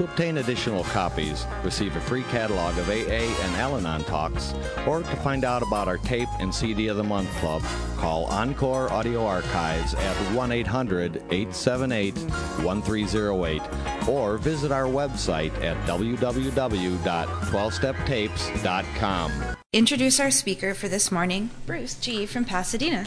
To obtain additional copies, receive a free catalog of AA and Al-Anon talks, or to find out about our tape and CD of the Month Club, call Encore Audio Archives at 1-800-878-1308 or visit our website at www.12steptapes.com. Introduce our speaker for this morning, Bruce G. from Pasadena.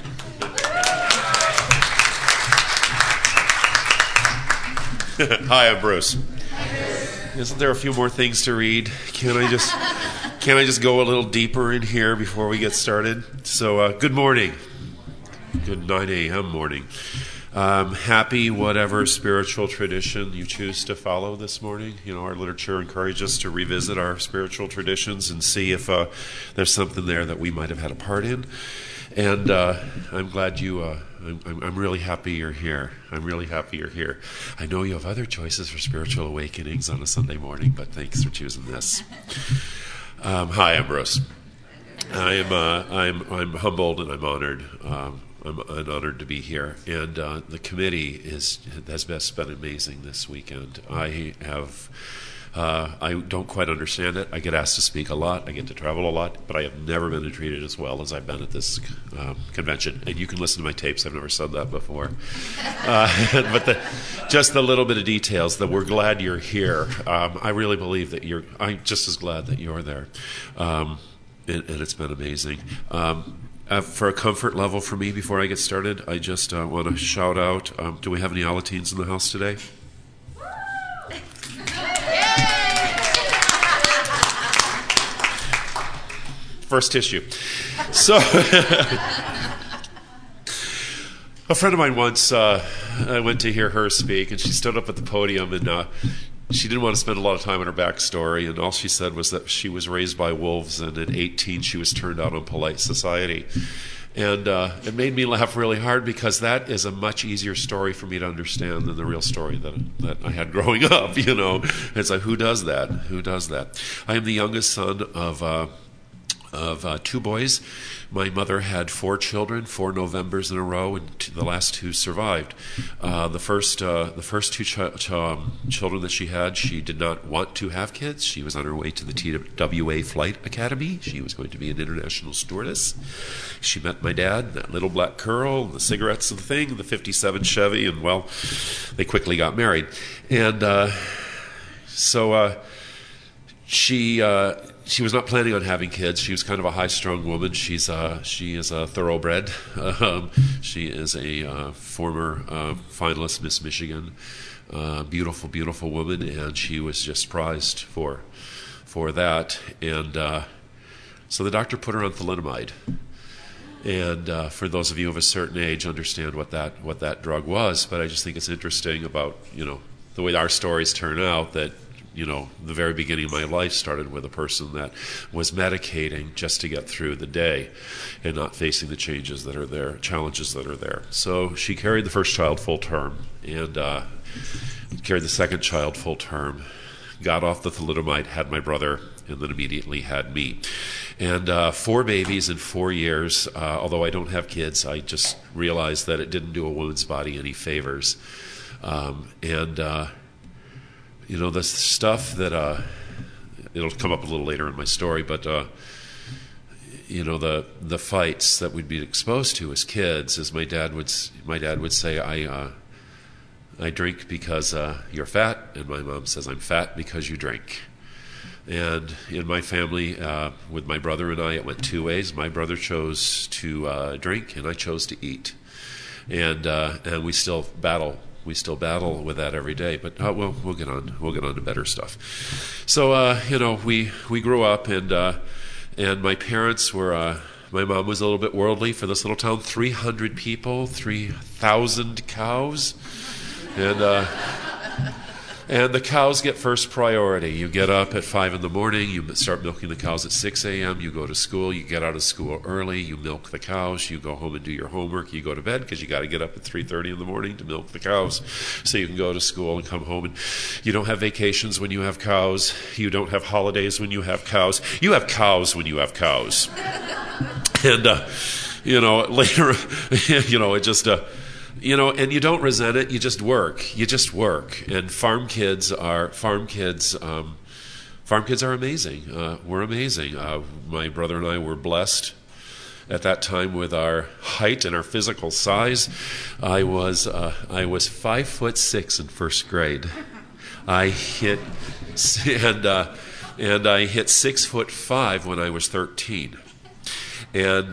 Hi, I'm Bruce. Isn't there a few more things to read? Can I just go a little deeper in here before we get started? So, good morning. Good 9 a.m. morning. Happy whatever spiritual tradition you choose to follow this morning. You know, our literature encourages us to revisit our spiritual traditions and see if there's something there that we might have had a part in. And I'm glad I'm really happy you're here. I'm really happy you're here. I know you have other choices for spiritual awakenings on a Sunday morning, but thanks for choosing this. Hi, I'm Bruce. I'm humbled and I'm honored. I'm honored to be here. And the committee has been amazing this weekend. I don't quite understand it. I get asked to speak a lot. I get to travel a lot, but I have never been treated as well as I've been at this convention. And you can listen to my tapes. I've never said that before. But just the little bit of details that we're glad you're here. I really believe that I'm just as glad that you're there. And it's been amazing. For a comfort level for me before I get started, I just want to shout out, do we have any Alateens in the house today? First tissue. So, a friend of mine once, I went to hear her speak, and she stood up at the podium, and she didn't want to spend a lot of time on her backstory, and all she said was that she was raised by wolves, and at 18 she was turned out on polite society. And it made me laugh really hard because that is a much easier story for me to understand than the real story that I had growing up, you know. It's like, who does that? Who does that? I am the youngest son of two boys. My mother had 4 children, 4 Novembers in a row, and the last 2 survived. The first 2 children that she had, she did not want to have kids. She was on her way to the TWA Flight Academy. She was going to be an international stewardess. She met my dad, that little black curl, the cigarettes and the thing, the 57 Chevy, and, well, they quickly got married. And she was not planning on having kids. She was kind of a high-strung woman. She is a thoroughbred. She is a former finalist Miss Michigan. Beautiful, beautiful woman, and she was just prized for that. And so the doctor put her on thalidomide. And for those of you of a certain age, understand what that drug was. But I just think it's interesting about, you know, the way our stories turn out, that, you know, the very beginning of my life started with a person that was medicating just to get through the day and not facing the challenges that are there. So she carried the first child full term and carried the second child full term, got off the thalidomide, had my brother, and then immediately had me. And 4 babies in 4 years. Although I don't have kids, I just realized that it didn't do a woman's body any favors. You know, the stuff that, it'll come up a little later in my story, but, you know, the fights that we'd be exposed to as kids, as my dad would say, I drink because you're fat, and my mom says, I'm fat because you drink. And in my family, with my brother and I, it went 2 ways. My brother chose to drink, and I chose to eat. And we still battle. We still battle with that every day, but we'll get on to better stuff. So you know, we grew up, and my parents were. My mom was a little bit worldly for this little town. 300 people, 3,000 cows, and the cows get first priority. You get up at 5 in the morning, you start milking the cows at 6 a.m., you go to school, you get out of school early, you milk the cows, you go home and do your homework, you go to bed because you got to get up at 3:30 in the morning to milk the cows so you can go to school and come home. And you don't have vacations when you have cows. You don't have holidays when you have cows. You have cows when you have cows. And, you know, later, you know, it just... and you don't resent it. You just work. And farm kids are amazing. We're amazing. My brother and I were blessed at that time with our height and our physical size. I was 5'6" in first grade. I hit 6'5" when I was 13. And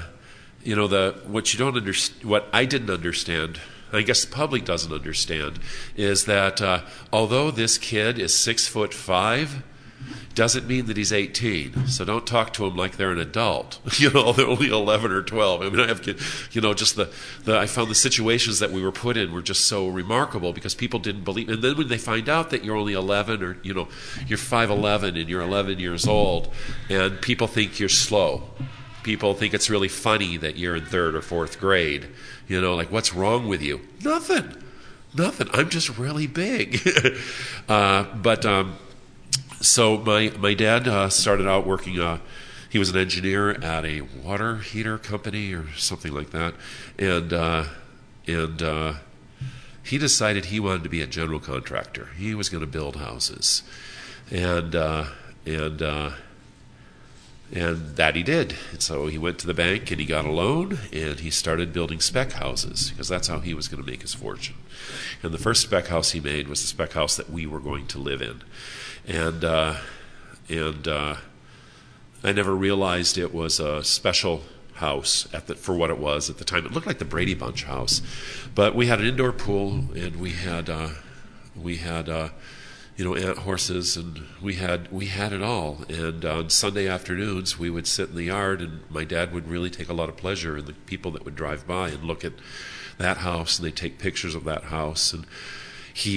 what I didn't understand, I guess the public doesn't understand, is that although this kid is 6'5", doesn't mean that he's 18. So don't talk to them like they're an adult. They're only 11 or 12. I mean, I have kids, just I found the situations that we were put in were just so remarkable because people didn't believe. And then when they find out that you're only 11 or, you're 5'11" and you're 11 years old, and people think you're slow. People think it's really funny that you're in third or fourth grade. Like, what's wrong with you? Nothing. I'm just really big. So my dad started out working. He was an engineer at a water heater company or something like that, and he decided he wanted to be a general contractor. He was going to build houses, and that he did. And so he went to the bank and he got a loan and he started building spec houses because that's how he was going to make his fortune. And the first spec house he made was the spec house that we were going to live in. And I never realized it was a special house for what it was at the time. It looked like the Brady Bunch house, but we had an indoor pool and we had ant horses, and we had it all. And on Sunday afternoons, we would sit in the yard, and my dad would really take a lot of pleasure in the people that would drive by and look at that house, and they'd take pictures of that house, and he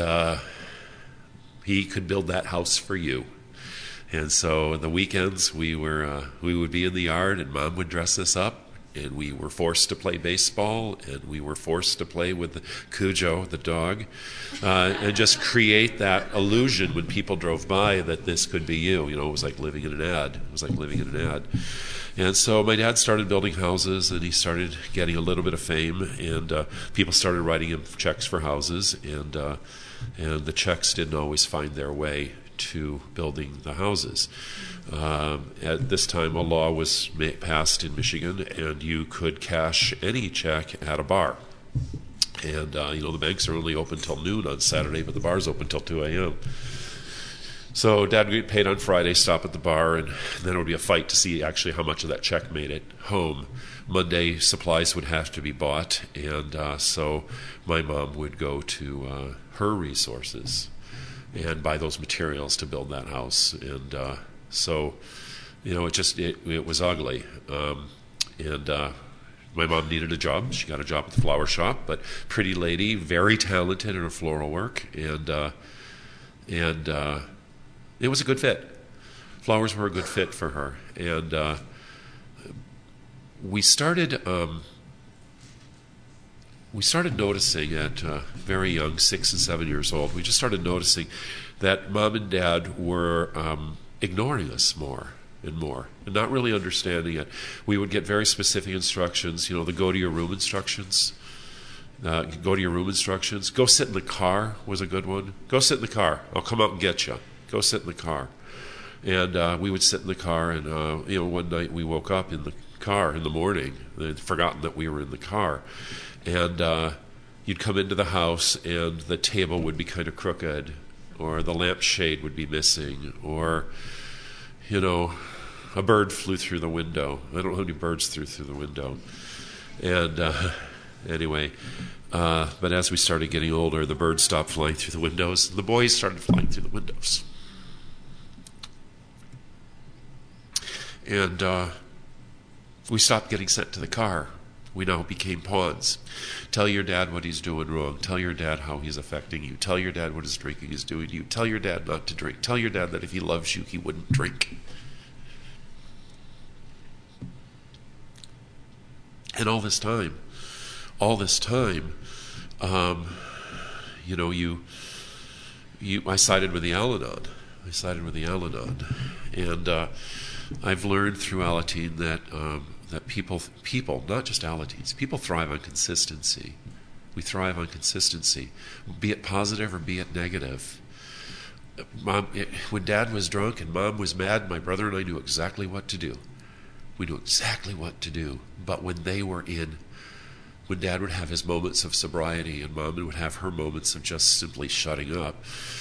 could build that house for you. And so on the weekends, we would be in the yard, and Mom would dress us up, and we were forced to play baseball, and we were forced to play with Cujo, the dog, and just create that illusion when people drove by that this could be you. It was like living in an ad. And so my dad started building houses, and he started getting a little bit of fame, and people started writing him checks for houses, and the checks didn't always find their way to building the houses. At this time, a law was passed in Michigan, and you could cash any check at a bar. And, the banks are only open till noon on Saturday, but the bar's open till 2 a.m. So Dad would get paid on Friday, stop at the bar, and then it would be a fight to see actually how much of that check made it home. Monday, supplies would have to be bought, and so my mom would go to her resources and buy those materials to build that house. And so, it was ugly. My mom needed a job. She got a job at the flower shop, but pretty lady, very talented in her floral work, and it was a good fit. Flowers were a good fit for her, and we started noticing at very young, 6 and 7 years old. We just started noticing that Mom and Dad were ignoring us more and more, and not really understanding it. We would get very specific instructions, the go to your room instructions. Go sit in the car was a good one. Go sit in the car. I'll come out and get you. Go sit in the car. And we would sit in the car, and one night we woke up in the car in the morning. They'd forgotten that we were in the car. And you'd come into the house, and the table would be kind of crooked, or the lampshade would be missing, or, a bird flew through the window. I don't know how many birds flew through the window. And anyway, but as we started getting older, the birds stopped flying through the windows, and the boys started flying through the windows. And we stopped getting sent to the car. We now became pawns. Tell your dad what he's doing wrong. Tell your dad how he's affecting you. Tell your dad what his drinking is doing to you. Tell your dad not to drink. Tell your dad that if he loves you, he wouldn't drink. And all this time, I sided with the Al-Anon. And I've learned through Alateen that people, not just Alateens, people thrive on consistency. We thrive on consistency, be it positive or be it negative. When Dad was drunk and Mom was mad, my brother and I knew exactly what to do. We knew exactly what to do. But when Dad would have his moments of sobriety and Mom would have her moments of just simply shutting up,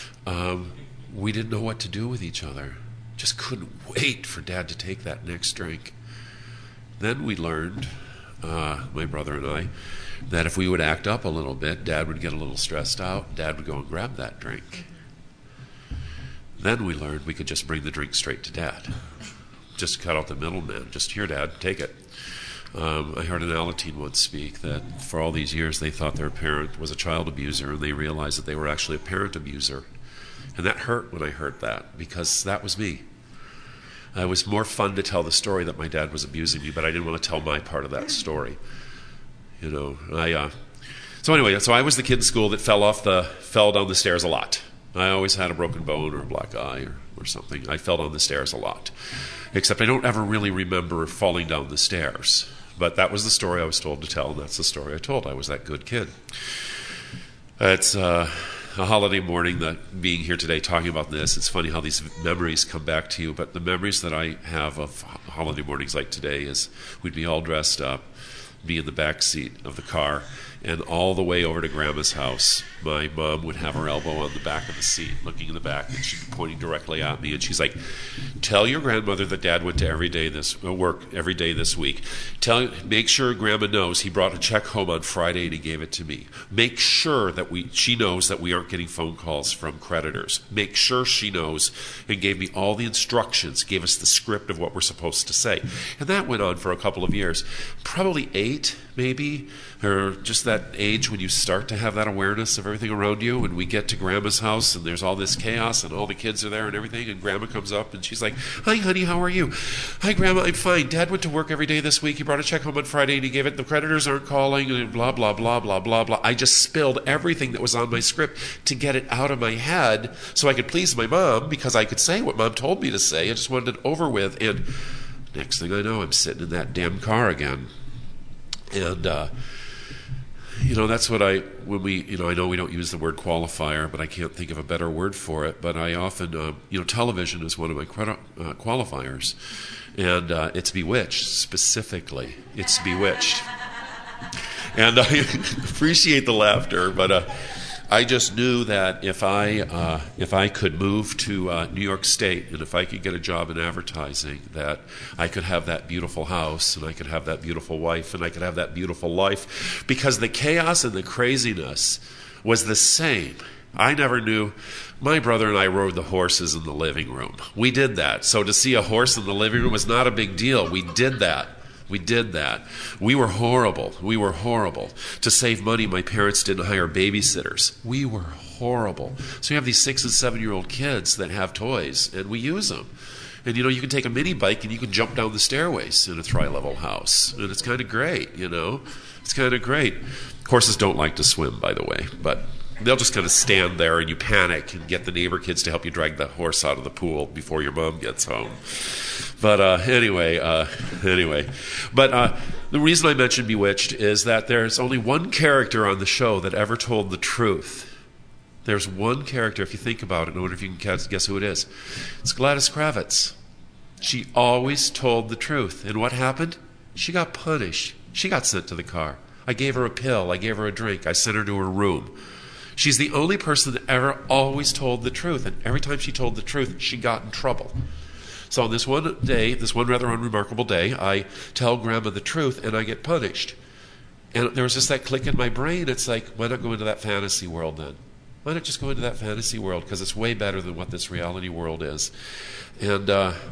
we didn't know what to do with each other. Just couldn't wait for Dad to take that next drink. Then we learned, my brother and I, that if we would act up a little bit, Dad would get a little stressed out. Dad would go and grab that drink. Then we learned we could just bring the drink straight to Dad. Just cut out the middleman. Just, here, Dad, take it. I heard an Alateen once speak that for all these years they thought their parent was a child abuser, and they realized that they were actually a parent abuser. And that hurt when I heard that, because that was me. It was more fun to tell the story that my dad was abusing me, but I didn't want to tell my part of that story. So I was the kid in school that fell down the stairs a lot. I always had a broken bone or a black eye or something. I fell down the stairs a lot. Except I don't ever really remember falling down the stairs. But that was the story I was told to tell, and that's the story I told. I was that good kid. It's a holiday morning, being here today talking about this. It's funny how these memories come back to you, but the memories that I have of holiday mornings like today is we'd be all dressed up, be in the back seat of the car, and all the way over to Grandma's house, my mom would have her elbow on the back of the seat, looking in the back, and she'd be pointing directly at me, and she's like, "Tell your grandmother that Dad went to work every day this week. Make sure Grandma knows he brought a check home on Friday and he gave it to me. Make sure that she knows that we aren't getting phone calls from creditors. Make sure she knows," and gave me all the instructions, gave us the script of what we're supposed to say. And that went on for a couple of years, probably 8, maybe, or just that age when you start to have that awareness of everything around you. And we get to Grandma's house and there's all this chaos and all the kids are there and everything, and Grandma comes up and she's like, "Hi, honey, how are you?" "Hi, Grandma, I'm fine. Dad went to work every day this week. He brought a check home on Friday and he gave it. The creditors aren't calling," and blah, blah, blah, blah, blah, blah. I just spilled everything that was on my script to get it out of my head so I could please my mom, because I could say what Mom told me to say. I just wanted it over with. And next thing I know, I'm sitting in that damn car again. And, that's what I know we don't use the word qualifier, but I can't think of a better word for it. But I often, television is one of my qualifiers. And it's Bewitched, specifically. It's Bewitched. And I appreciate the laughter, but I just knew that if I could move to New York State and if I could get a job in advertising, that I could have that beautiful house and I could have that beautiful wife and I could have that beautiful life, because the chaos and the craziness was the same. I never knew. My brother and I rode the horses in the living room. We did that. So to see a horse in the living room was not a big deal. We did that. We were horrible. To save money, my parents didn't hire babysitters. We were horrible. So you have these 6 and 7-year-old kids that have toys, and we use them. And, you can take a mini bike and you can jump down the stairways in a tri-level house. And it's kind of great, It's kind of great. Horses don't like to swim, by the way, but they'll just kind of stand there and you panic and get the neighbor kids to help you drag the horse out of the pool before your mom gets home. But anyway. But the reason I mentioned Bewitched is that there's only one character on the show that ever told the truth. There's one character, if you think about it, I wonder if you can guess who it is. It's Gladys Kravitz. She always told the truth. And what happened? She got punished. She got sent to the car. I gave her a pill. I gave her a drink. I sent her to her room. She's the only person that ever always told the truth. And every time she told the truth, she got in trouble. So on this one rather unremarkable day, I tell Grandma the truth and I get punished. And there was just that click in my brain. It's like, why not go into that fantasy world then? Why not just go into that fantasy world? Because it's way better than what this reality world is. And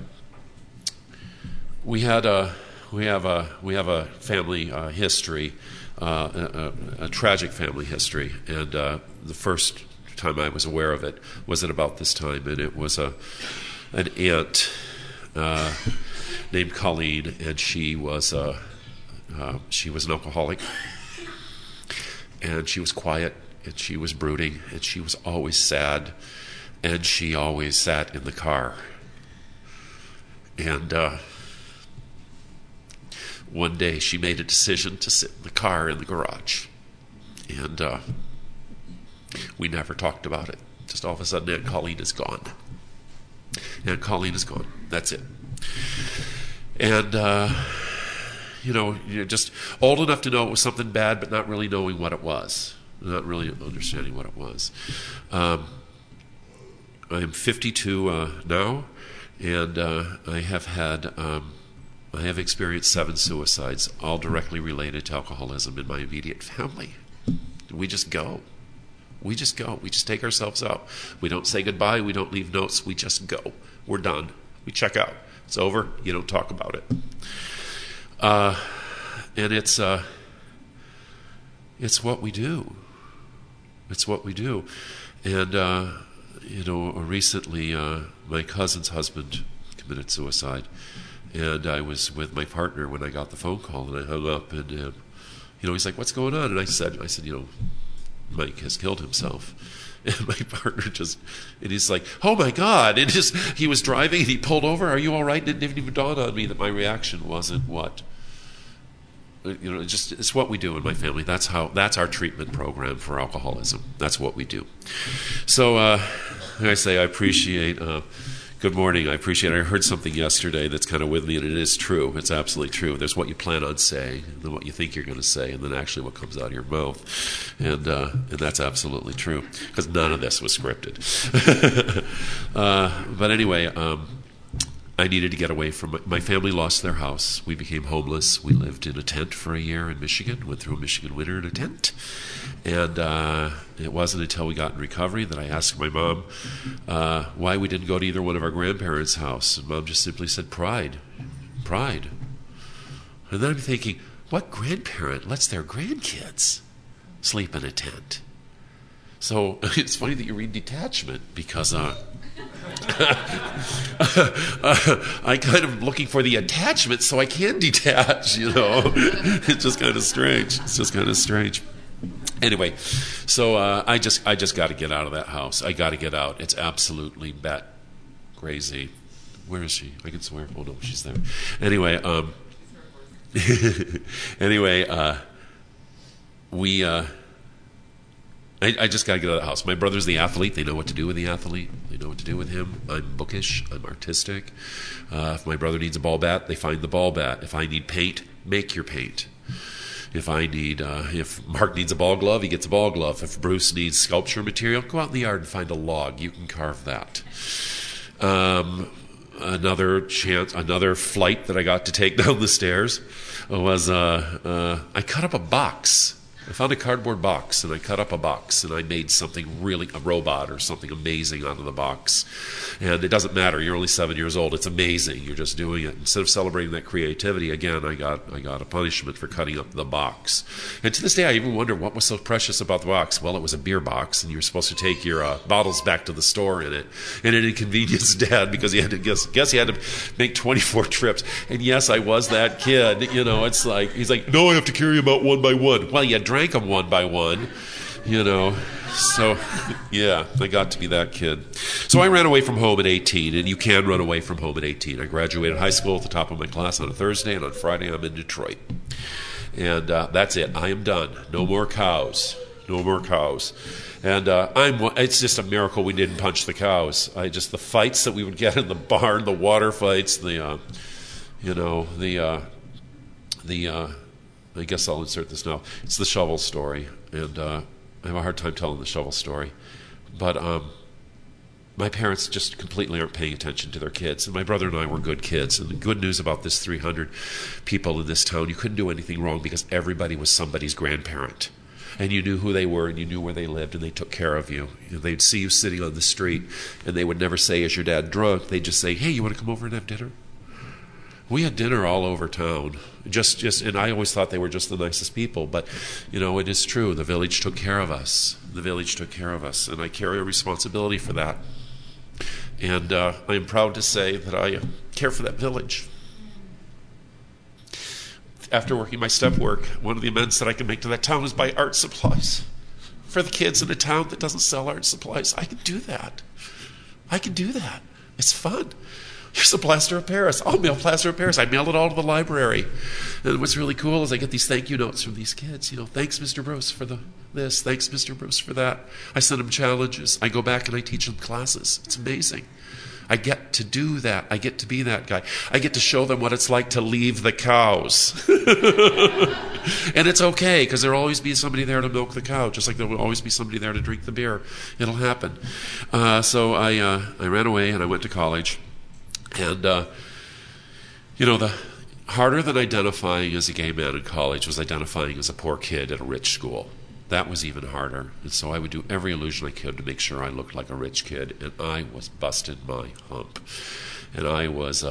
we have a family history, a tragic family history. And the first time I was aware of it was at about this time, and it was an aunt named Colleen, and she was an alcoholic, and she was quiet, and she was brooding, and she was always sad, and she always sat in the car. And one day she made a decision to sit in the car in the garage. And we never talked about it. Just all of a sudden, Aunt Colleen is gone. Aunt Colleen is gone. That's it. And, you're just old enough to know it was something bad, but not really knowing what it was. Not really understanding what it was. I am 52 now, and I have experienced 7 suicides, all directly related to alcoholism in my immediate family. We just go. We just go. We just take ourselves out. We don't say goodbye. We don't leave notes. We just go. We're done. We check out. It's over. You don't talk about it. And it's what we do. It's what we do. And, recently my cousin's husband committed suicide. And I was with my partner when I got the phone call, and I hung up, and, he's like, "What's going on?" And I said, Mike has killed himself. And my partner and he's like, "Oh my God." And he was driving and he pulled over. "Are you all right?" And it didn't even dawn on me that my reaction wasn't what. It's what we do in my family. That's our treatment program for alcoholism. That's what we do. So, like I say, I appreciate, good morning. I appreciate it. I heard something yesterday that's kind of with me, and it is true. It's absolutely true. There's what you plan on saying, and then what you think you're going to say, and then actually what comes out of your mouth. And that's absolutely true, because none of this was scripted. But anyway, I needed to get away from my family. Lost their house. We became homeless. We lived in a tent for a year in Michigan. Went through a Michigan winter in a tent. And it wasn't until we got in recovery that I asked my mom why we didn't go to either one of our grandparents' house. And Mom just simply said, pride. And then I'm thinking, what grandparent lets their grandkids sleep in a tent? So it's funny that you read detachment, because I kind of looking for the attachment so I can detach, It's just kind of strange. Anyway, so I just got to get out of that house. I got to get out. It's absolutely bat crazy. Where is she? I can swear. Oh no, she's there. Anyway, I just got to get out of the house. My brother's the athlete. They know what to do with the athlete. They know what to do with him. I'm bookish. I'm artistic. If my brother needs a ball bat, they find the ball bat. If I need paint, make your paint. If Mark needs a ball glove, he gets a ball glove. If Bruce needs sculpture material, go out in the yard and find a log. You can carve that. Another flight that I got to take down the stairs was I cut up a box. I found a cardboard box, and I cut up a box, and I made something really, a robot or something amazing out of the box. And it doesn't matter. You're only 7 years old. It's amazing. You're just doing it. Instead of celebrating that creativity, again, I got a punishment for cutting up the box. And to this day, I even wonder what was so precious about the box. Well, it was a beer box, and you were supposed to take your bottles back to the store in it. And it inconvenienced Dad because he had to guess he had to make 24 trips. And yes, I was that kid. It's like, he's like, "No, I have to carry them out one by one." Well, you drank them one by one, So, yeah, I got to be that kid. So I ran away from home at 18, and you can run away from home at 18. I graduated high school at the top of my class on a Thursday, and on Friday I'm in Detroit. And that's it. I am done. No more cows. And it's just a miracle we didn't punch the cows. The fights that we would get in the barn, the water fights, I guess I'll insert this now. It's the shovel story, and I have a hard time telling the shovel story. But my parents just completely aren't paying attention to their kids, and my brother and I were good kids. And the good news about this 300 people in this town, you couldn't do anything wrong because everybody was somebody's grandparent. And you knew who they were, and you knew where they lived, and they took care of you. They'd see you sitting on the street, and they would never say, "Is your dad drunk?" They'd just say, "Hey, you want to come over and have dinner?" We had dinner all over town, and I always thought they were just the nicest people. But, it is true. The village took care of us. And I carry a responsibility for that. And I am proud to say that I care for that village. After working my step work, one of the amends that I can make to that town is buy art supplies. For the kids in a town that doesn't sell art supplies, I can do that. It's fun. Here's a plaster of Paris. I'll mail plaster of Paris. I mailed it all to the library. And what's really cool is I get these thank you notes from these kids. Thanks, Mr. Bruce, for this. Thanks, Mr. Bruce, for that. I send them challenges. I go back and I teach them classes. It's amazing. I get to do that. I get to be that guy. I get to show them what it's like to leave the cows. And it's okay, because there'll always be somebody there to milk the cow, just like there will always be somebody there to drink the beer. It'll happen. So I ran away and I went to college. And, the harder than identifying as a gay man in college was identifying as a poor kid at a rich school. That was even harder. And so I would do every illusion I could to make sure I looked like a rich kid. And I was busted my hump. And I was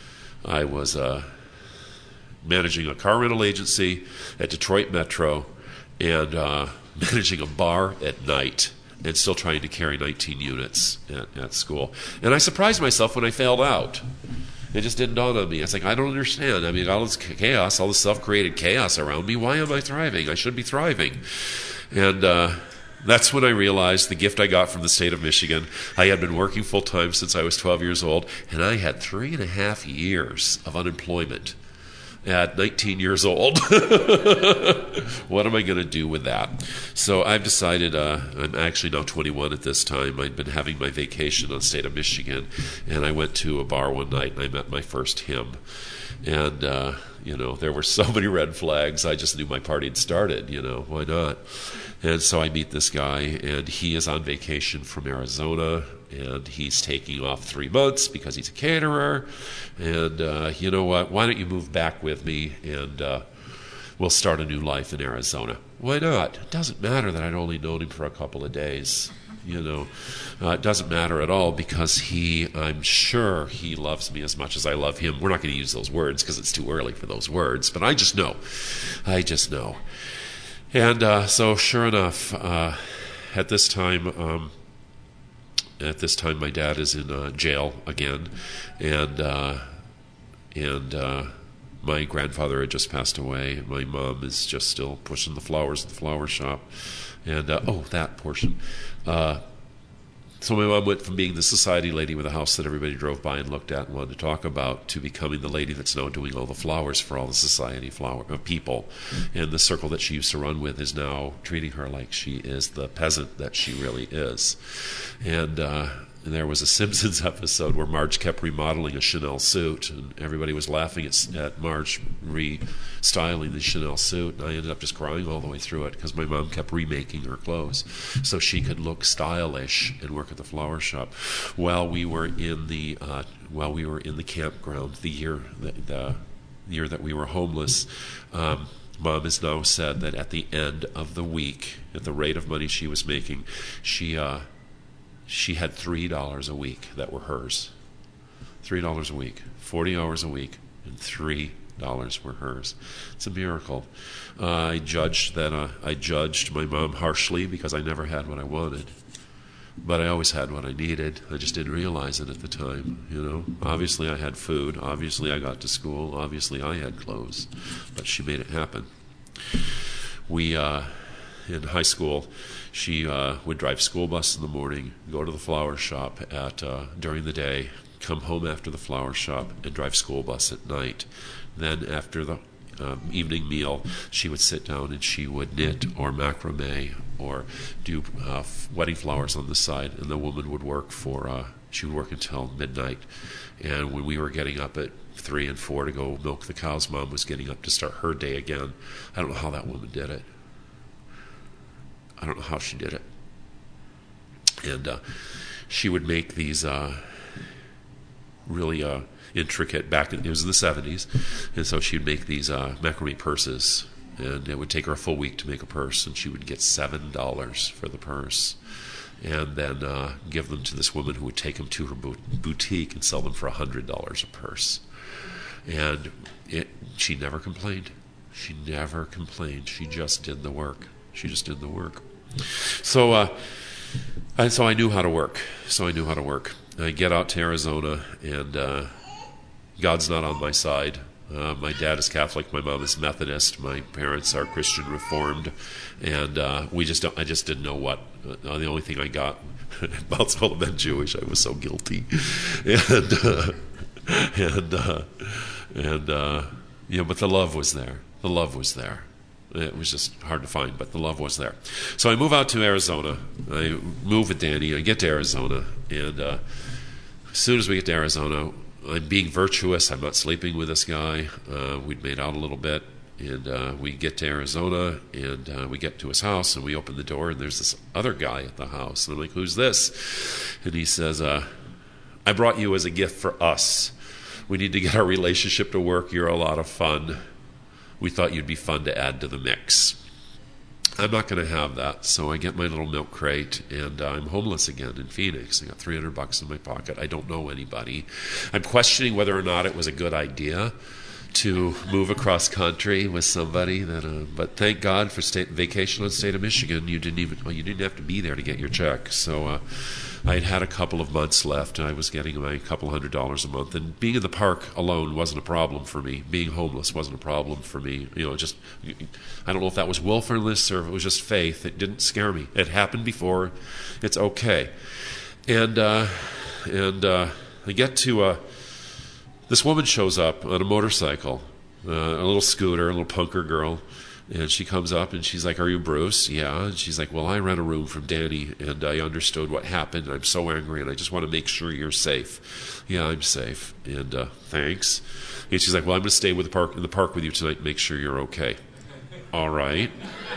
managing a car rental agency at Detroit Metro and managing a bar at night and still trying to carry 19 units at school. And I surprised myself when I failed out. It just didn't dawn on me. It's like, I don't understand. I mean, all this chaos, all this self-created chaos around me, why am I thriving? I should be thriving. And that's when I realized the gift I got from the state of Michigan. I had been working full-time since I was 12 years old, and I had 3.5 years of unemployment at 19 years old. What am I going to do with that? So I've decided, I'm actually now 21 at this time. I'd been having my vacation on the state of Michigan, and I went to a bar one night and I met my first him. And, there were so many red flags. I just knew my party had started, why not? And so I meet this guy, and he is on vacation from Arizona, and he's taking off 3 months because he's a caterer. And you know what? Why don't you move back with me, and we'll start a new life in Arizona? Why not? It doesn't matter that I'd only known him for a couple of days. It doesn't matter at all, because I'm sure he loves me as much as I love him. We're not going to use those words because it's too early for those words, but I just know. And so sure enough, at this time, my dad is in jail again, and my grandfather had just passed away. My mom is just still pushing the flowers at the flower shop, and that portion. So my mom went from being the society lady with a house that everybody drove by and looked at and wanted to talk about to becoming the lady that's now doing all the flowers for all the society people. And the circle that she used to run with is now treating her like she is the peasant that she really is. And there was a Simpsons episode where Marge kept remodeling a Chanel suit, and everybody was laughing at Marge restyling the Chanel suit, and I ended up just crying all the way through it because my mom kept remaking her clothes so she could look stylish and work at the flower shop. While we were in the campground, the year that we were homeless, Mom has now said that at the end of the week, at the rate of money she was making, she had $3 a week that were hers. $3 a week, 40 hours a week, and $3 were hers. It's a miracle. I judged my mom harshly because I never had what I wanted, but I always had what I needed. I just didn't realize it at the time. Obviously I had food. Obviously I got to school. Obviously I had clothes, but she made it happen. In high school, she would drive school bus in the morning, go to the flower shop during the day, come home after the flower shop, and drive school bus at night. Then after the evening meal, she would sit down and she would knit or macrame or do wedding flowers on the side. And the woman would work she would work until midnight. And when we were getting up at 3 and 4 to go milk the cows, Mom was getting up to start her day again. I don't know how that woman did it. I don't know how she did it. And she would make these really intricate, it was in the 70s, and so she would make these macrame purses, and it would take her a full week to make a purse, and she would get $7 for the purse, and then give them to this woman who would take them to her boutique and sell them for $100 a purse. And she never complained. She never complained. She just did the work. So I knew how to work. I get out to Arizona, and God's not on my side. My dad is Catholic, my mom is Methodist, my parents are Christian Reformed, and I just didn't know what. The only thing I got about all of them Jewish. I was so guilty, and But the love was there. The love was there. It was just hard to find, but the love was there. So I move out to Arizona. I move with Danny. I get to Arizona, and as soon as we get to Arizona, I'm being virtuous. I'm not sleeping with this guy. We'd made out a little bit, and we get to Arizona, and we get to his house, and we open the door, and there's this other guy at the house. And I'm like, who's this? And he says, I brought you as a gift for us. We need to get our relationship to work. You're a lot of fun. We thought you'd be fun to add to the mix. I'm not going to have that, so I get my little milk crate, and I'm homeless again in Phoenix. I got $300 in my pocket. I don't know anybody. I'm questioning whether or not it was a good idea to move across country with somebody but thank God for vacation on the state of Michigan. You didn't have to be there to get your check. So I had a couple of months left, and I was getting my couple $100 a month. And being in the park alone wasn't a problem for me. Being homeless wasn't a problem for me. I don't know if that was willfulness or if it was just faith. It didn't scare me. It happened before. It's okay. And I get to this woman shows up on a motorcycle, a little scooter, a little punker girl. And she comes up and she's like, are you Bruce? Yeah. And she's like, well, I rent a room from Danny, and I understood what happened. And I'm so angry, and I just want to make sure you're safe. Yeah, I'm safe. And thanks. And she's like, well, I'm going to stay in the park with you tonight and make sure you're okay. All right.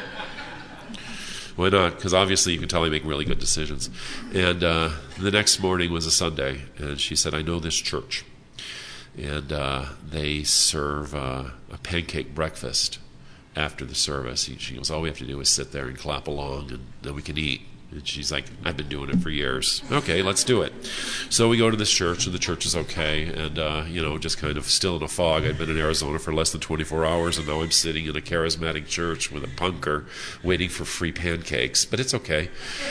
Why not? Because obviously you can tell I make really good decisions. And the next morning was a Sunday, and she said, I know this church. And they serve a pancake breakfast after the service. She goes, all we have to do is sit there and clap along, and then we can eat. And she's like, I've been doing it for years. Okay, let's do it. So we go to this church, and the church is okay, and just kind of still in a fog. I'd been in Arizona for less than 24 hours, and now I'm sitting in a charismatic church with a punker waiting for free pancakes, but it's okay.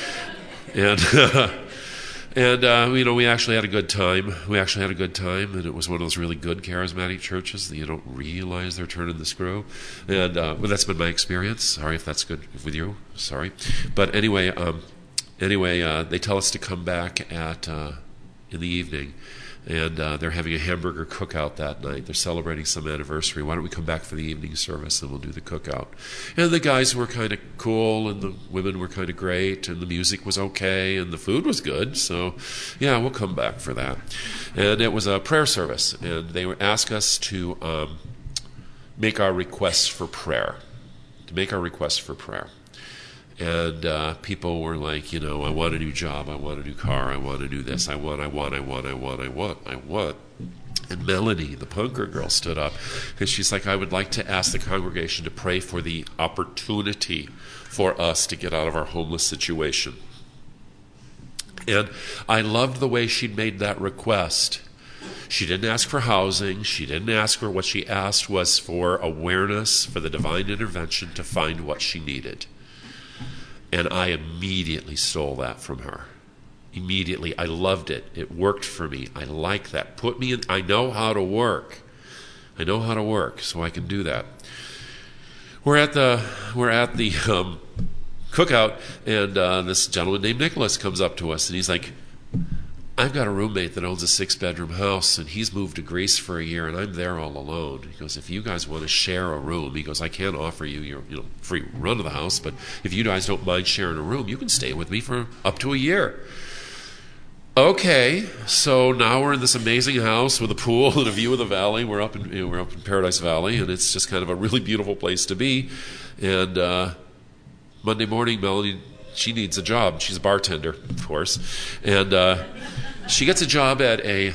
And we actually had a good time. And it was one of those really good charismatic churches that you don't realize they're turning the screw. And that's been my experience. Sorry if that's good with you. Sorry. But anyway, they tell us to come back in the evening. And they're having a hamburger cookout that night. They're celebrating some anniversary. Why don't we come back for the evening service and we'll do the cookout? And the guys were kind of cool, and the women were kind of great, and the music was okay, and the food was good. So, yeah, we'll come back for that. And it was a prayer service, and they asked us to make our requests for prayer. And people were like, I want a new job, I want a new car, I want to do this, I want. And Melanie, the punker girl, stood up, and she's like, I would like to ask the congregation to pray for the opportunity for us to get out of our homeless situation. And I loved the way she made that request. She didn't ask for housing. She didn't ask for what she asked was for awareness, for the divine intervention to find what she needed. And I immediately stole that from her. Immediately. I loved it. It worked for me. I like that. Put me in. I know how to work. So I can do that. We're at the cookout, and this gentleman named Nicholas comes up to us, and he's like, I've got a roommate that owns a 6-bedroom house, and he's moved to Greece for a year, and I'm there all alone. He goes, if you guys want to share a room, he goes, I can't offer you your free run of the house, but if you guys don't mind sharing a room, you can stay with me for up to a year. Okay, so now we're in this amazing house with a pool and a view of the valley. We're up in Paradise Valley, and it's just kind of a really beautiful place to be. And Monday morning, Melanie, she needs a job. She's a bartender, of course, and she gets a job at a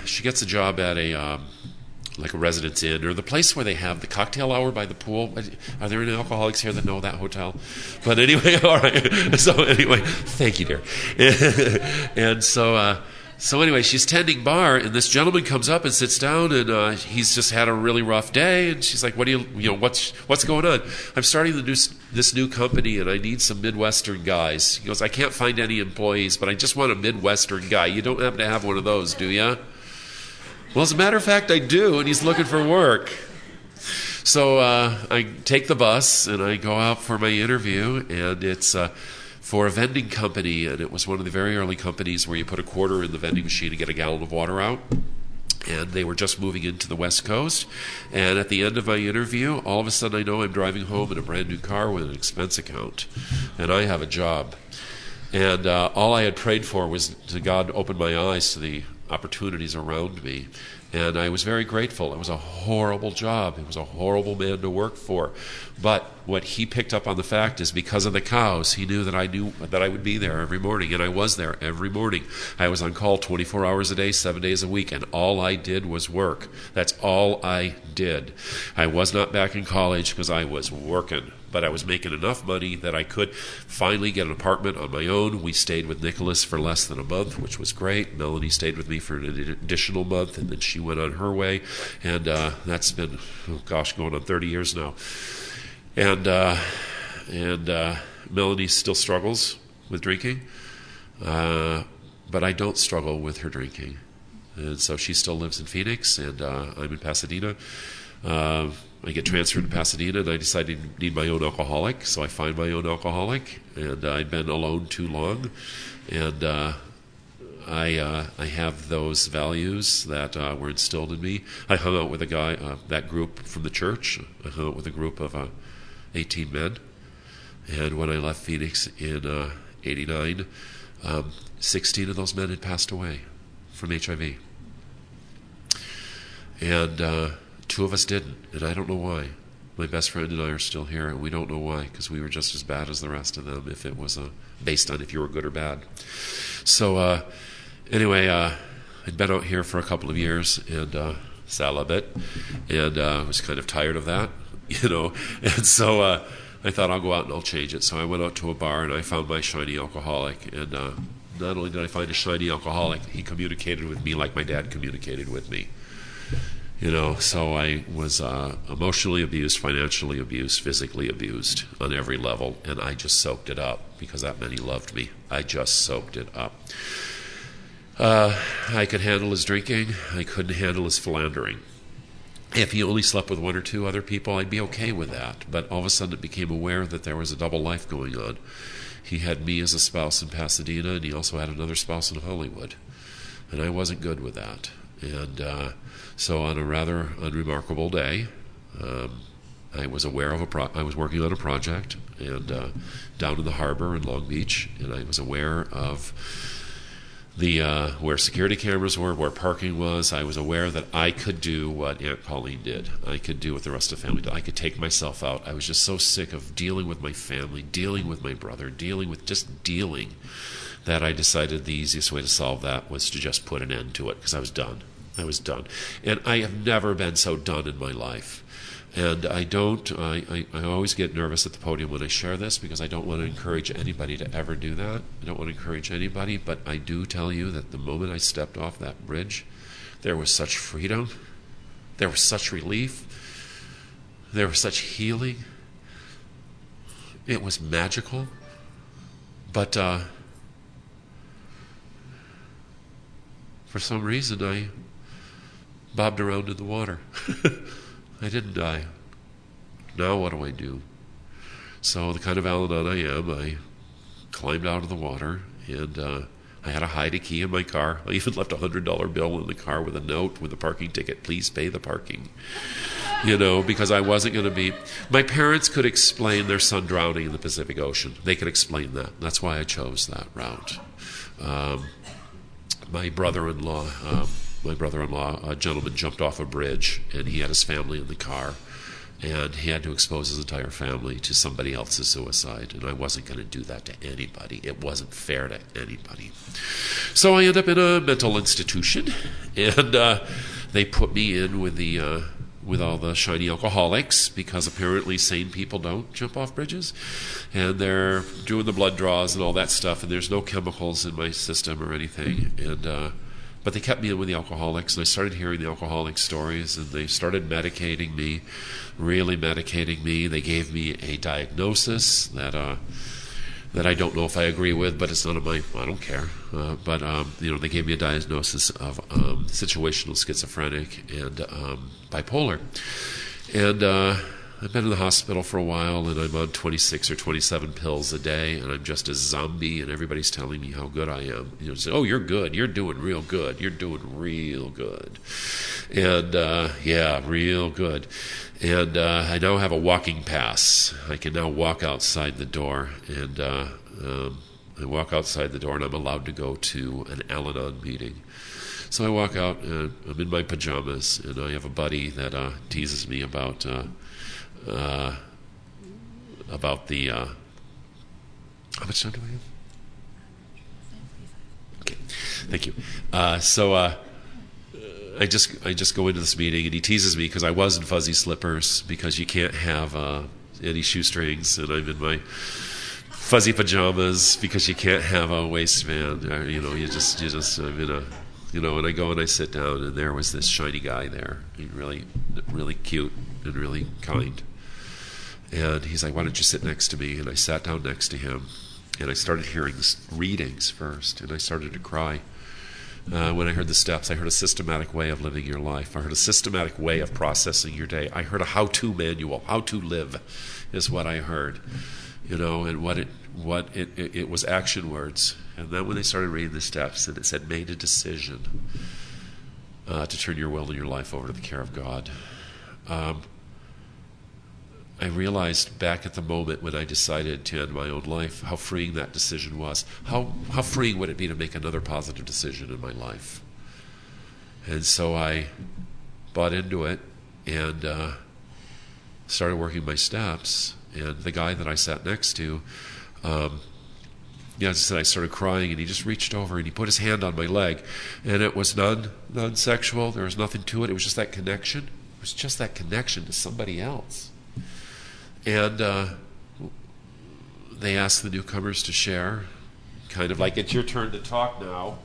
like a Residence Inn, or the place where they have the cocktail hour by the pool. Are there any alcoholics here that know that hotel? But anyway, all right. So anyway, thank you, dear. And so anyway, she's tending bar, and this gentleman comes up and sits down, and he's just had a really rough day, and she's like, "What do what's going on?" I'm starting this new company, and I need some Midwestern guys. He goes, "I can't find any employees, but I just want a Midwestern guy. You don't happen to have one of those, do you?" Well, as a matter of fact, I do, and he's looking for work. So I take the bus, and I go out for my interview, and it's for a vending company, and it was one of the very early companies where you put a quarter in the vending machine to get a gallon of water out. And they were just moving into the West Coast. And at the end of my interview, all of a sudden I know I'm driving home in a brand new car with an expense account. And I have a job. And all I had prayed for was to God open my eyes to the opportunities around me. And I was very grateful. It was a horrible job. It was a horrible man to work for. But what he picked up on the fact is because of the cows, he knew that I would be there every morning, and I was there every morning. I was on call 24 hours a day, 7 days a week, and all I did was work. That's all I did. I was not back in college because I was working, but I was making enough money that I could finally get an apartment on my own. We stayed with Nicholas for less than a month, which was great. Melanie stayed with me for an additional month, and then she went on her way, and that's been, going on 30 years now. And Melanie still struggles with drinking, but I don't struggle with her drinking. And so she still lives in Phoenix, and I'm in Pasadena. I get transferred to Pasadena, and I decided to need my own alcoholic, so I find my own alcoholic, and I'd been alone too long, and I have those values that were instilled in me. I hung out with a guy, that group from the church. I hung out with a group of 18 men, and when I left Phoenix in '89, 16 of those men had passed away from HIV, and 2 of us didn't, and I don't know why. My best friend and I are still here, and we don't know why, because we were just as bad as the rest of them if it was based on if you were good or bad. So anyway, I'd been out here for a couple of years, and celibate, and was kind of tired of that, and so I thought I'll go out and I'll change it. So I went out to a bar, and I found my shiny alcoholic, and not only did I find a shiny alcoholic, he communicated with me like my dad communicated with me. So I was emotionally abused, financially abused, physically abused on every level, and I just soaked it up because that meant he loved me. I just soaked it up. I could handle his drinking. I couldn't handle his philandering. If he only slept with 1 or 2 other people, I'd be okay with that. But all of a sudden it became aware that there was a double life going on. He had me as a spouse in Pasadena, and he also had another spouse in Hollywood. And I wasn't good with that. And so on a rather unremarkable day, I was aware of I was working on a project and down in the harbor in Long Beach, and I was aware of the where security cameras were, where parking was. I was aware that I could do what Aunt Pauline did. I could do what the rest of the family did. I could take myself out. I was just so sick of dealing with my family, dealing with my brother, dealing, that I decided the easiest way to solve that was to just put an end to it, because I was done. I was done. And I have never been so done in my life. And I always get nervous at the podium when I share this, because I don't want to encourage anybody to ever do that. I don't want to encourage anybody, but I do tell you that the moment I stepped off that bridge, there was such freedom, there was such relief, there was such healing. It was magical. But for some reason, I bobbed around in the water. I didn't die. Now what do I do? So the kind of Al-Anon I am, I climbed out of the water, and I had a hide key in my car. I even left a $100 bill in the car with a note with a parking ticket. Please pay the parking. Because I wasn't going to be... My parents could explain their son drowning in the Pacific Ocean. They could explain that. That's why I chose that route. My brother-in-law, a gentleman, jumped off a bridge, and he had his family in the car, and he had to expose his entire family to somebody else's suicide, and I wasn't going to do that to anybody. It wasn't fair to anybody. So I ended up in a mental institution, and they put me in with all the shiny alcoholics, because apparently sane people don't jump off bridges, and they're doing the blood draws and all that stuff, and there's no chemicals in my system or anything, and but they kept me in with the alcoholics, and I started hearing the alcoholic stories, and they started medicating me, really medicating me. They gave me a diagnosis that I don't know if I agree with, but it's none of my... I don't care. But they gave me a diagnosis of situational schizophrenic and bipolar. And I've been in the hospital for a while, and I'm on 26 or 27 pills a day, and I'm just a zombie, and everybody's telling me how good I am. You know, say, oh, you're good. You're doing real good. You're doing real good. And, yeah, real good. And I now have a walking pass. I can now walk outside the door, and I walk outside the door, and I'm allowed to go to an Al-Anon meeting. So I walk out, and I'm in my pajamas, and I have a buddy that teases me about the how much time do I have? Okay, thank you. So I just go into this meeting, and he teases me because I was in fuzzy slippers because you can't have any shoestrings, and I'm in my fuzzy pajamas because you can't have a waistband. You know, you just I'm in a. You know, and I go and I sit down, and there was this shiny guy there. He really, really cute and really kind. And he's like, why don't you sit next to me? And I sat down next to him, and I started hearing the readings first, and I started to cry. When I heard the steps, I heard a systematic way of living your life. I heard a systematic way of processing your day. I heard a how-to manual. How to live is what I heard. You know, and it was action words. And then when they started reading the steps, and it said, made a decision to turn your will and your life over to the care of God. I realized back at the moment when I decided to end my own life how freeing that decision was. How freeing would it be to make another positive decision in my life? And so I bought into it and started working my steps. And the guy that I sat next to, as I said, I started crying, and he just reached over and he put his hand on my leg, and it was non-sexual. There was nothing to it. It was just that connection. It was just that connection to somebody else. And they asked the newcomers to share, kind of like, it's your turn to talk now.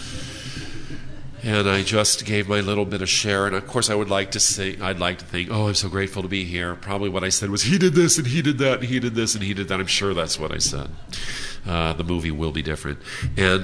And I just gave my little bit of share, and of course I'd like to think, oh, I'm so grateful to be here. Probably what I said was, he did this, and he did that, and he did this, and he did that. I'm sure that's what I said. The movie will be different. And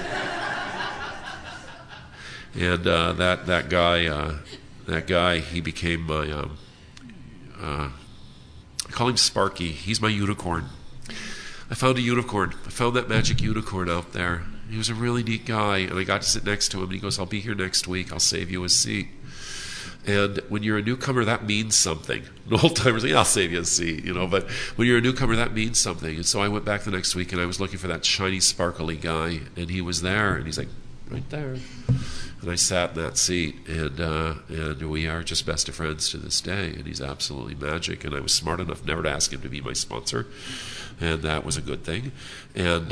that guy, he became my, I call him Sparky. He's my unicorn. I found a unicorn. I found that magic unicorn out there. He was a really neat guy, and I got to sit next to him, and he goes, I'll be here next week. I'll save you a seat. And when you're a newcomer, that means something. The old timers say, I'll save you a seat, you know, but when you're a newcomer, that means something. And so I went back the next week, and I was looking for that shiny, sparkly guy, and he was there, and he's like, right there. And I sat in that seat, and we are just best of friends to this day, and he's absolutely magic. And I was smart enough never to ask him to be my sponsor, and that was a good thing. And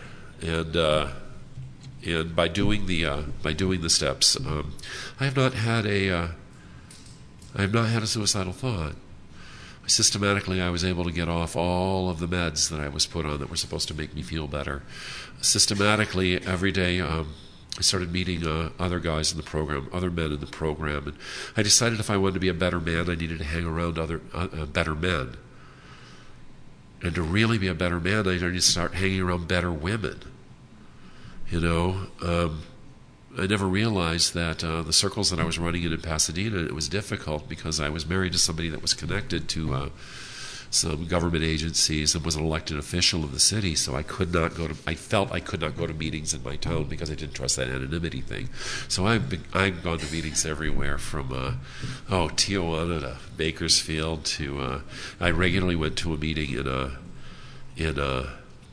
by doing the steps, I have not had a suicidal thought. Systematically, I was able to get off all of the meds that I was put on that were supposed to make me feel better. Systematically, every day, I started meeting other guys in the program, other men in the program, and I decided if I wanted to be a better man, I needed to hang around other better men. And to really be a better man, I needed to start hanging around better women. You know, I never realized that the circles that I was running in Pasadena, it was difficult because I was married to somebody that was connected to some government agencies and was an elected official of the city, so I felt I could not go to meetings in my town because I didn't trust that anonymity thing. So I've gone to meetings everywhere from Tijuana to Bakersfield to I regularly went to a meeting in the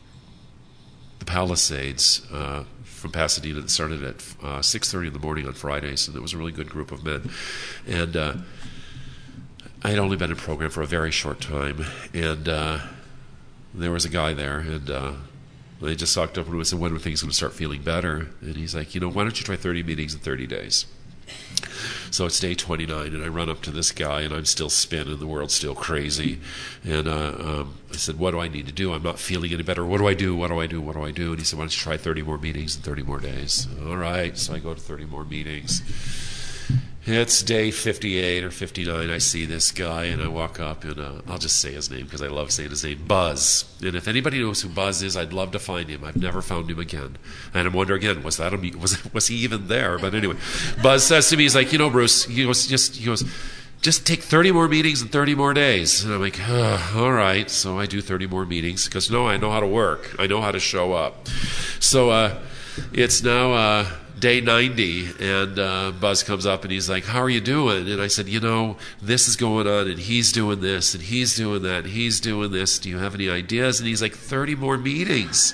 Palisades from Pasadena that started at 6:30 in the morning on Fridays, and it was a really good group of men. And I had only been in program for a very short time, and there was a guy there, and they just talked up and said, when are things going to start feeling better? And he's like, why don't you try 30 meetings in 30 days? So it's day 29, and I run up to this guy, and I'm still spinning, the world's still crazy. And I said, what do I need to do? I'm not feeling any better. What do I do? What do I do? What do I do? And he said, why don't you try 30 more meetings in 30 more days? All right, so I go to 30 more meetings. It's day 58 or 59. I see this guy, and I walk up, and I'll just say his name because I love saying his name, Buzz. And if anybody knows who Buzz is, I'd love to find him. I've never found him again. And I wonder again, was he even there? But anyway, Buzz says to me, he's like, Bruce, he goes, just take 30 more meetings in 30 more days. And I'm like, all right. So I do 30 more meetings because, no, I know how to work. I know how to show up. So it's now day 90, and Buzz comes up and he's like, how are you doing? And I said, this is going on, and he's doing this, and he's doing that, and he's doing this. Do you have any ideas? And he's like, 30 more meetings.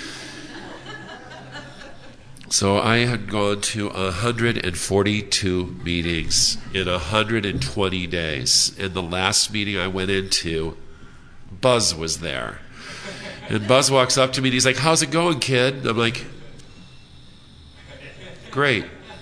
So I had gone to 142 meetings in 120 days. And the last meeting I went into, Buzz was there. And Buzz walks up to me and he's like, how's it going, kid? And I'm like, great.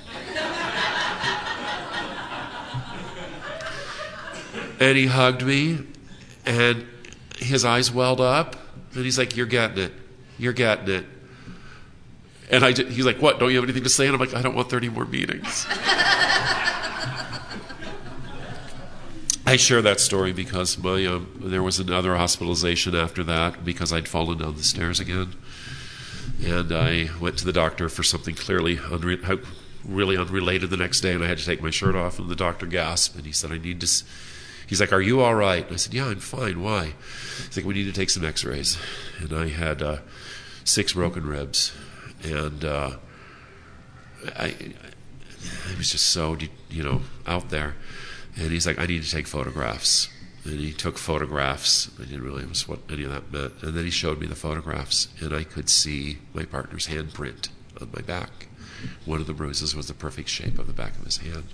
And he hugged me, and his eyes welled up, and he's like, you're getting it. You're getting it. And he's like, what, don't you have anything to say? And I'm like, I don't want 30 more meetings. I share that story because there was another hospitalization after that because I'd fallen down the stairs again. And I went to the doctor for something clearly really unrelated the next day, and I had to take my shirt off, and the doctor gasped, and he said, he's like, are you all right? And I said, yeah, I'm fine. Why? He's like, we need to take some x-rays. And I had 6 broken ribs. And I was just so, out there. And he's like, I need to take photographs. And he took photographs. I didn't realize what any of that meant. And then he showed me the photographs, and I could see my partner's handprint on my back. One of the bruises was the perfect shape of the back of his hand.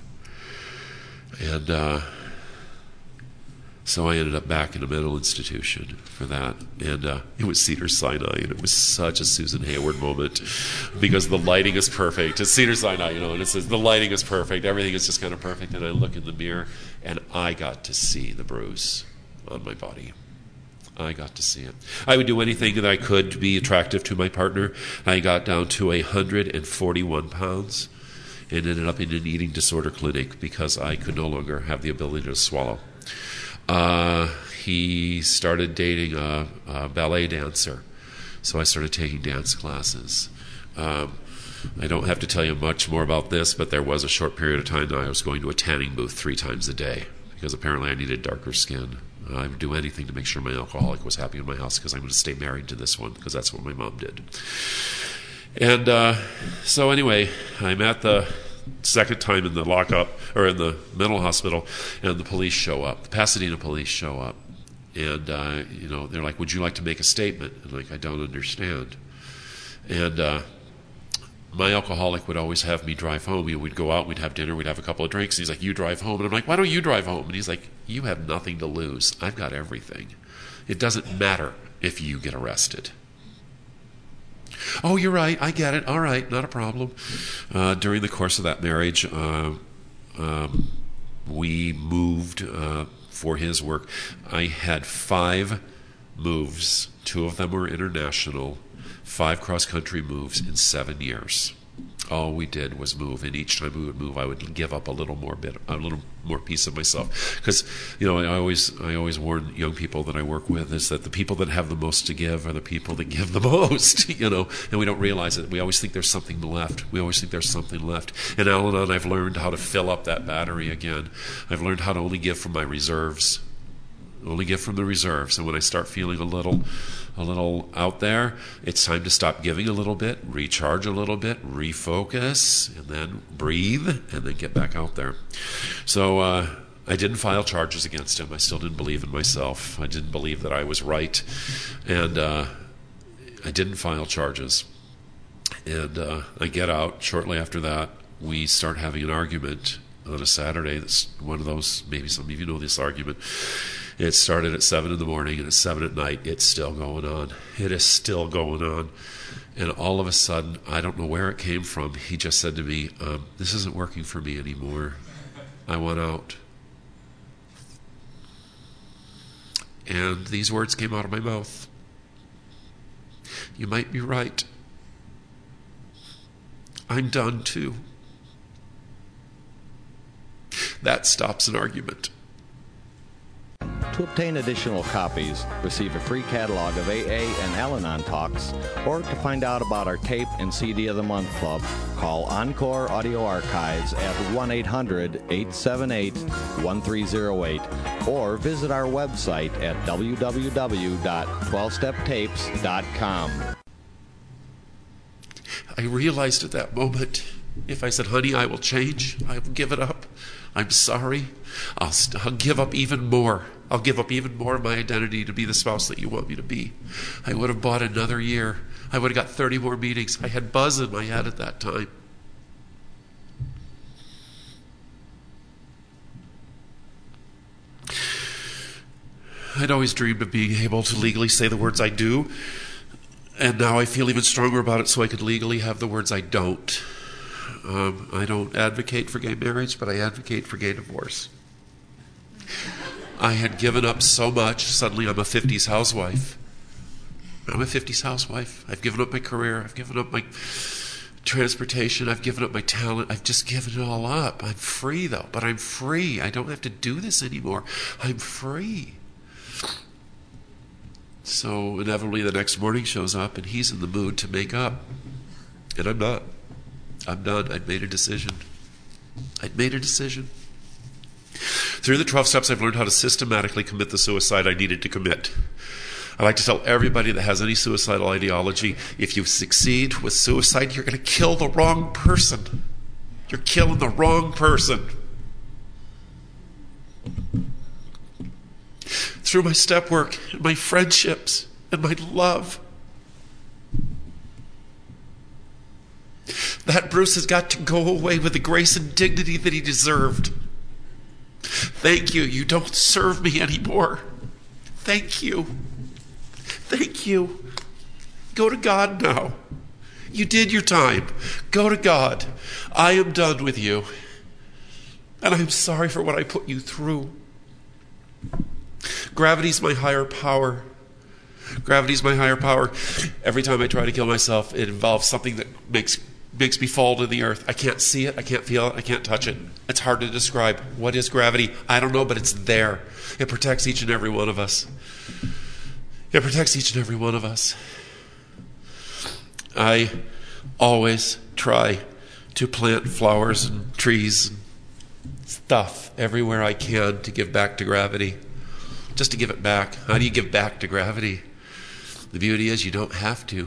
And so I ended up back in a mental institution for that. And it was Cedars-Sinai, and it was such a Susan Hayward moment because the lighting is perfect. It's Cedars-Sinai, and it says the lighting is perfect. Everything is just kind of perfect. And I look in the mirror, and I got to see the bruise on my body. I got to see it. I would do anything that I could to be attractive to my partner. I got down to 141 pounds and ended up in an eating disorder clinic because I could no longer have the ability to swallow. He started dating a ballet dancer, so I started taking dance classes. I don't have to tell you much more about this, but there was a short period of time that I was going to a tanning booth 3 times a day because apparently I needed darker skin. I would do anything to make sure my alcoholic was happy in my house because I'm going to stay married to this one because that's what my mom did. And so anyway, I'm at the second time in the lockup or in the mental hospital, and the police show up. The Pasadena police show up, and they're like, "Would you like to make a statement?" And like, I don't understand. And my alcoholic would always have me drive home. We'd go out, we'd have dinner, we'd have a couple of drinks. And he's like, "You drive home," and I'm like, "Why don't you drive home?" And he's like, "You have nothing to lose. I've got everything. It doesn't matter if you get arrested." Oh, you're right. I get it. All right, not a problem. During the course of that marriage, we moved for his work. I had 5 moves. 2 of them were international. 5 cross-country moves in 7 years. All we did was move, and each time we would move, I would give up a little more piece of myself. Because I always warn young people that I work with is that the people that have the most to give are the people that give the most. And we don't realize it. We always think there's something left. And Al-Anon, I've learned how to fill up that battery again. I've learned how to only give from my reserves. Only give from the reserves. And when I start feeling a little out there, it's time to stop giving a little bit, recharge a little bit, refocus, and then breathe, and then get back out there. So I didn't file charges against him. I still didn't believe in myself. I didn't believe that I was right. And I didn't file charges. And I get out. Shortly after that, we start having an argument on a Saturday. That's one of those, maybe some of you know this argument. It started at 7 in the morning, and at 7 at night, it's still going on. It is still going on. And all of a sudden, I don't know where it came from, he just said to me, this isn't working for me anymore. I want out. And these words came out of my mouth. You might be right. I'm done too. That stops an argument. To obtain additional copies, receive a free catalog of AA and Al-Anon talks, or to find out about our tape and CD of the Month Club, call Encore Audio Archives at 1-800-878-1308 or visit our website at www.12steptapes.com. I realized at that moment, if I said, honey, I will change, I will give it up, I'm sorry, I'll give up even more. I'll give up even more of my identity to be the spouse that you want me to be. I would have bought another year. I would have got 30 more meetings. I had buzz in my head at that time. I'd always dreamed of being able to legally say the words I do, and now I feel even stronger about it so I could legally have the words I don't. I don't advocate for gay marriage, but I advocate for gay divorce. I had given up so much, suddenly I'm a 50s housewife. I'm a 50s housewife. I've given up my career. I've given up my transportation. I've given up my talent. I've just given it all up. I'm free, though, but I'm free. I don't have to do this anymore. I'm free. So inevitably the next morning shows up and he's in the mood to make up. And I'm not. I'm done. I'd made a decision. Through the 12 steps, I've learned how to systematically commit the suicide I needed to commit. I like to tell everybody that has any suicidal ideology, if you succeed with suicide, you're going to kill the wrong person. You're killing the wrong person. Through my step work, and my friendships, and my love, that Bruce has got to go away with the grace and dignity that he deserved. Thank you. You don't serve me anymore. Thank you. Thank you. Go to God now. You did your time. Go to God. I am done with you. And I'm sorry for what I put you through. Gravity's my higher power. Gravity's my higher power. Every time I try to kill myself, it involves something that makes me fall to the earth. I can't see it, I can't feel it, I can't touch it. It's hard to describe. What is gravity? I don't know, but it's there. It protects each and every one of us. It protects each and every one of us. I always try to plant flowers and trees and stuff everywhere I can to give back to gravity. Just to give it back. How do you give back to gravity? The beauty is you don't have to.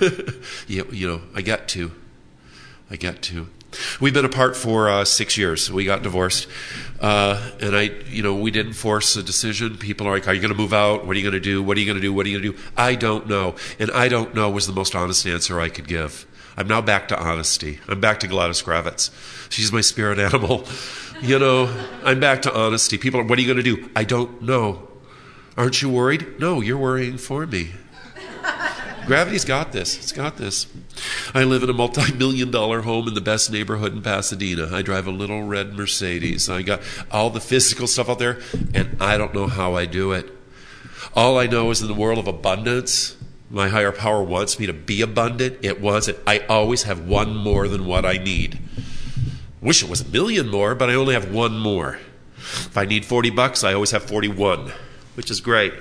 I get to. We've been apart for 6 years. We got divorced. And we didn't force a decision. People are like, are you going to move out? What are you going to do? What are you going to do? What are you going to do? I don't know. And I don't know was the most honest answer I could give. I'm now back to honesty. I'm back to Gladys Kravitz. She's my spirit animal. I'm back to honesty. People are, what are you going to do? I don't know. Aren't you worried? No, you're worrying for me. Gravity's got this. It's got this. I live in a multi-million-dollar home in the best neighborhood in Pasadena. I drive a little red Mercedes. I got all the physical stuff out there, and I don't know how I do it. All I know is in the world of abundance, my higher power wants me to be abundant. It wants it. I always have one more than what I need. Wish it was 1 million more, but I only have one more. If I need $40, I always have 41, which is great.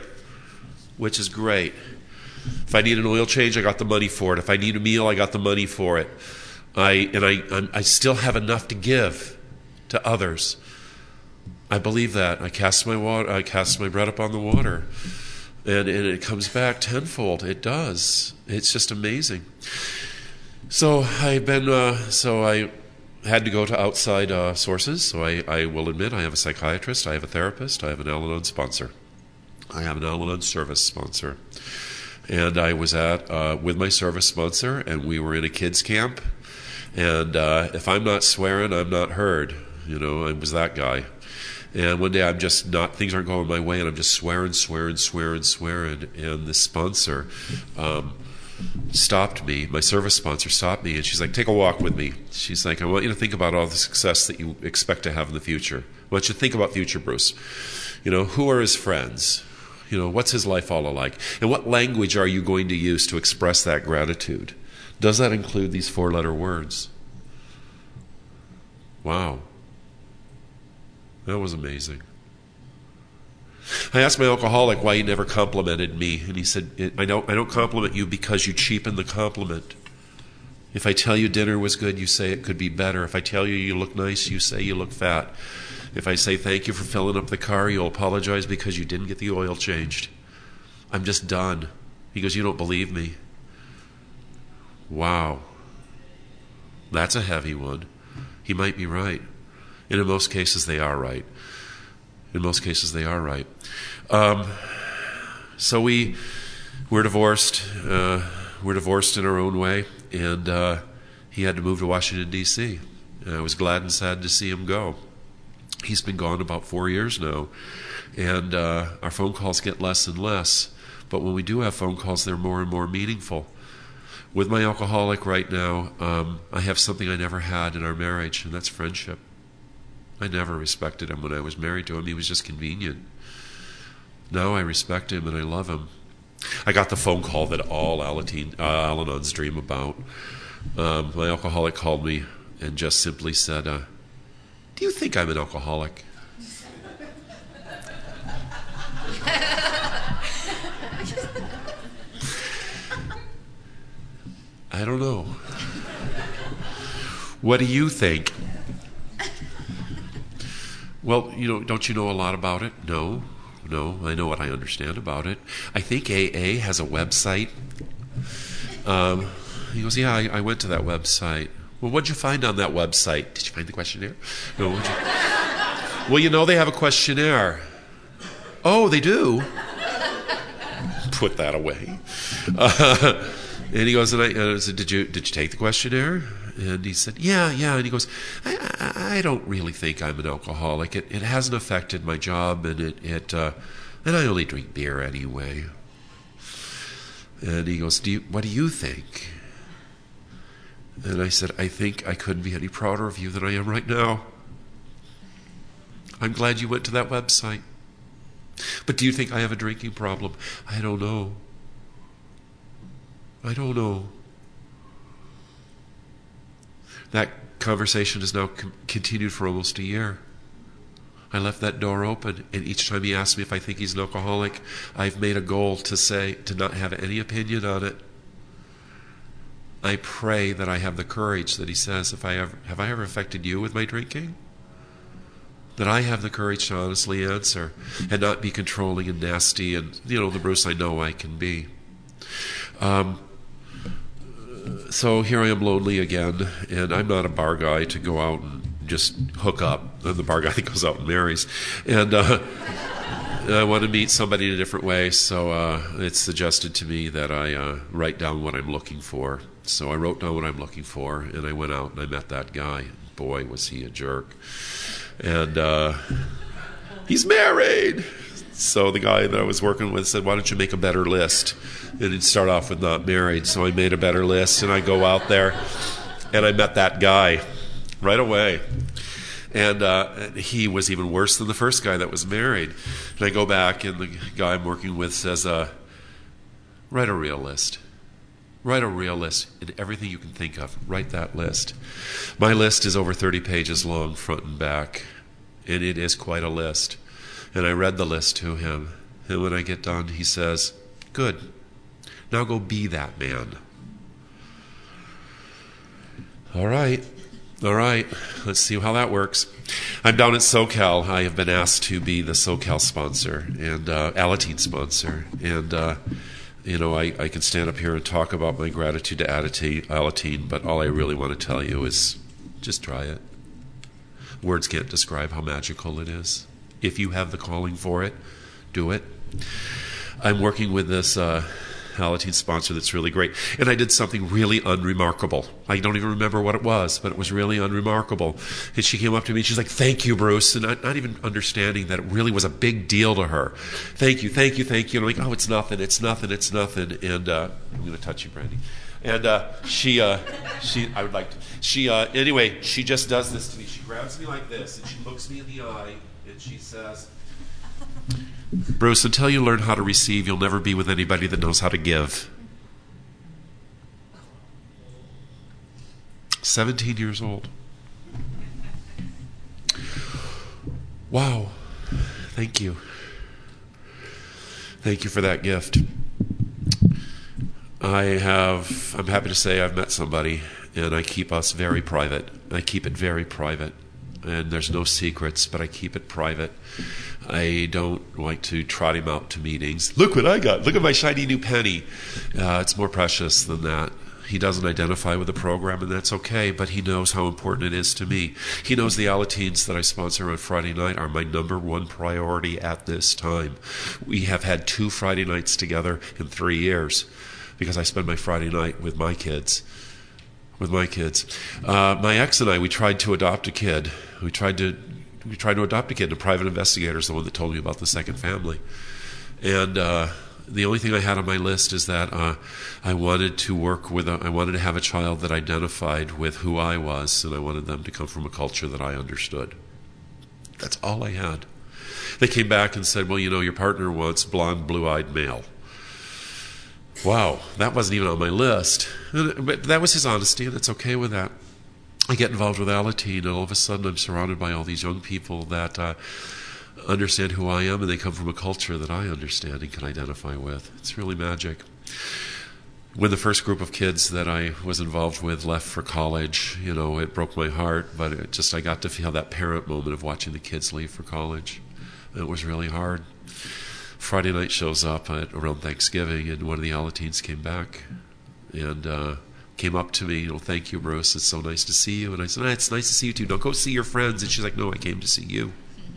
If I need an oil change, I got the money for it. If I need a meal, I got the money for it. I still have enough to give to others. I believe that. I cast my bread upon the water, and it comes back tenfold. It does. It's just amazing. So I had to go to outside sources. So I will admit I have a psychiatrist, I have a therapist, I have an Al-Anon sponsor. I have an Al-Anon service sponsor. And I was with my service sponsor, and we were in a kids' camp. And if I'm not swearing, I'm not heard. I was that guy. And one day I'm just not, things aren't going my way, and I'm just swearing. And the sponsor stopped me, my service sponsor stopped me, and she's like, take a walk with me. She's like, I want you to think about all the success that you expect to have in the future. I want you to think about future Bruce. Who are his friends? What's his life all like? And what language are you going to use to express that gratitude? Does that include these 4-letter words? Wow. That was amazing. I asked my alcoholic why he never complimented me, and he said, I don't compliment you because you cheapen the compliment. If I tell you dinner was good, you say it could be better. If I tell you you look nice, you say you look fat. If I say thank you for filling up the car, you'll apologize because you didn't get the oil changed. I'm just done. He goes, you don't believe me. Wow. That's a heavy one. He might be right. And in most cases, they are right. In most cases, they are right. So we're divorced. We're divorced in our own way. And he had to move to Washington, D.C. And I was glad and sad to see him go. He's been gone about 4 years now. And our phone calls get less and less. But when we do have phone calls, they're more and more meaningful. With my alcoholic right now, I have something I never had in our marriage, and that's friendship. I never respected him when I was married to him. He was just convenient. Now I respect him and I love him. I got the phone call that all Al-Anons dream about. My alcoholic called me and just simply said, do you think I'm an alcoholic? I don't know. What do you think? Well, don't you know a lot about it? No, I know what I understand about it. I think AA has a website. He goes, yeah, I went to that website. Well, what'd you find on that website? Did you find the questionnaire? No. Well, they have a questionnaire. Oh, they do? Put that away. And he goes, and I said, did you take the questionnaire? And he said, yeah. And he goes, I don't really think I'm an alcoholic. It hasn't affected my job, and and I only drink beer anyway. And he goes, what do you think? And I said, I think I couldn't be any prouder of you than I am right now. I'm glad you went to that website. But do you think I have a drinking problem? I don't know. That conversation has now continued for almost a year. I left that door open, and each time he asks me if I think he's an alcoholic, I've made a goal to not have any opinion on it. I pray that I have the courage that he says, have I ever affected you with my drinking? That I have the courage to honestly answer and not be controlling and nasty and, the Bruce I know I can be. So here I am lonely again, and I'm not a bar guy to go out and just hook up. I'm the bar guy that goes out and marries. And I want to meet somebody in a different way, so it's suggested to me that I write down what I'm looking for. So I wrote down what I'm looking for, and I went out and I met that guy. Boy, was he a jerk. And he's married. So the guy that I was working with said, why don't you make a better list? And he'd start off with not married. So I made a better list, and I go out there, and I met that guy right away. And he was even worse than the first guy that was married. And I go back, and the guy I'm working with says, write a real list. Write a real list in everything you can think of. Write that list. My list is over 30 pages long, front and back. And it is quite a list. And I read the list to him. And when I get done, he says, good. Now go be that man. All right. Let's see how that works. I'm down at SoCal. I have been asked to be the SoCal sponsor and Alateen sponsor. And, I can stand up here and talk about my gratitude to Alateen, but all I really want to tell you is just try it. Words can't describe how magical it is. If you have the calling for it, do it. I'm working with this Alateen sponsor that's really great. And I did something really unremarkable. I don't even remember what it was, but it was really unremarkable. And she came up to me and she's like, thank you, Bruce. And not even understanding that it really was a big deal to her. Thank you. And I'm like, oh, it's nothing. And I'm going to touch you, Brandy. And anyway, she just does this to me. She grabs me like this and she looks me in the eye and she says, Bruce, until you learn how to receive, you'll never be with anybody that knows how to give. 17 years old. Wow. Thank you. Thank you for that gift. I'm happy to say I've met somebody, and I keep us very private. I keep it very private. And there's no secrets, but I keep it private. I don't like to trot him out to meetings. Look what I got. Look at my shiny new penny. It's more precious than that. He doesn't identify with the program, and that's okay, but he knows how important it is to me. He knows the Alateens that I sponsor on Friday night are my number one priority at this time. We have had 2 Friday nights together in 3 years because I spend my Friday night with my kids. My ex and I, we tried to adopt a kid. We tried to adopt a kid. A private investigator is the one that told me about the second family. And the only thing I had on my list is that I wanted to have a child that identified with who I was, and I wanted them to come from a culture that I understood. That's all I had. They came back and said, well, your partner wants blonde, blue-eyed male. Wow, that wasn't even on my list. But that was his honesty, and it's okay with that. I get involved with Alateen, and all of a sudden I'm surrounded by all these young people that understand who I am, and they come from a culture that I understand and can identify with. It's really magic. When the first group of kids that I was involved with left for college, it broke my heart, but I got to feel that parent moment of watching the kids leave for college. It was really hard. Friday night shows up around Thanksgiving, and one of the Alateens came back and came up to me, thank you, Bruce, it's so nice to see you. And I said, it's nice to see you too. Don't go see your friends. And she's like, no, I came to see you.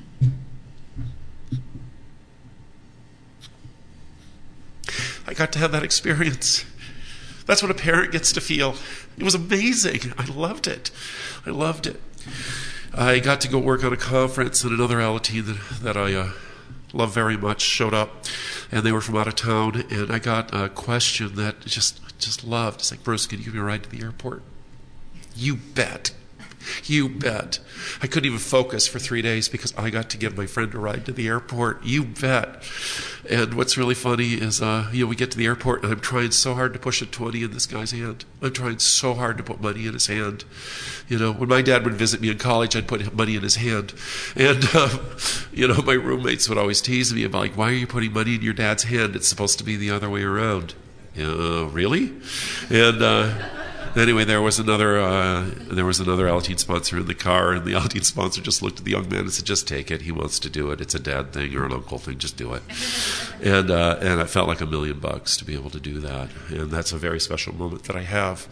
I got to have that experience. That's what a parent gets to feel. It was amazing. I loved it. I got to go work on a conference, and another Alateen that I love very much showed up, and they were from out of town, and I got a question that I just loved. It's like, Bruce, can you give me a ride to the airport? You bet. I couldn't even focus for 3 days because I got to give my friend a ride to the airport. You bet. And what's really funny is, we get to the airport, and I'm trying so hard to push a 20 in this guy's hand. I'm trying so hard to put money in his hand. When my dad would visit me in college, I'd put money in his hand. And, my roommates would always tease me about, why are you putting money in your dad's hand? It's supposed to be the other way around. Really? And anyway, there was another Alateen sponsor in the car, and the Alateen sponsor just looked at the young man and said, just take it. He wants to do it. It's a dad thing or an uncle thing. Just do it. And it felt like $1 million to be able to do that. And that's a very special moment that I have.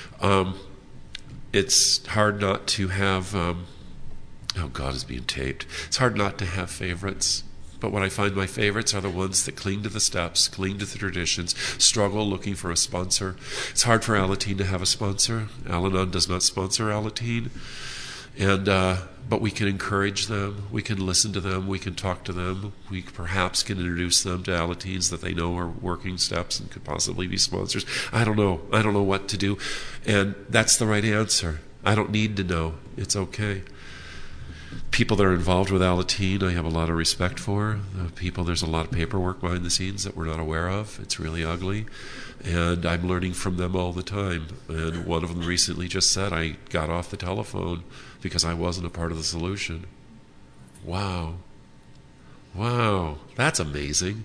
It's hard not to have God is being taped. It's hard not to have favorites. But what I find my favorites are the ones that cling to the steps, cling to the traditions, struggle looking for a sponsor. It's hard for Alateen to have a sponsor. Al-Anon does not sponsor Alateen. But we can encourage them. We can listen to them. We can talk to them. We perhaps can introduce them to Alateens that they know are working steps and could possibly be sponsors. I don't know. I don't know what to do. And that's the right answer. I don't need to know. It's okay. People that are involved with Alateen, I have a lot of respect for. There's a lot of paperwork behind the scenes that we're not aware of. It's really ugly. And I'm learning from them all the time. And one of them recently just said, I got off the telephone because I wasn't a part of the solution. Wow. That's amazing.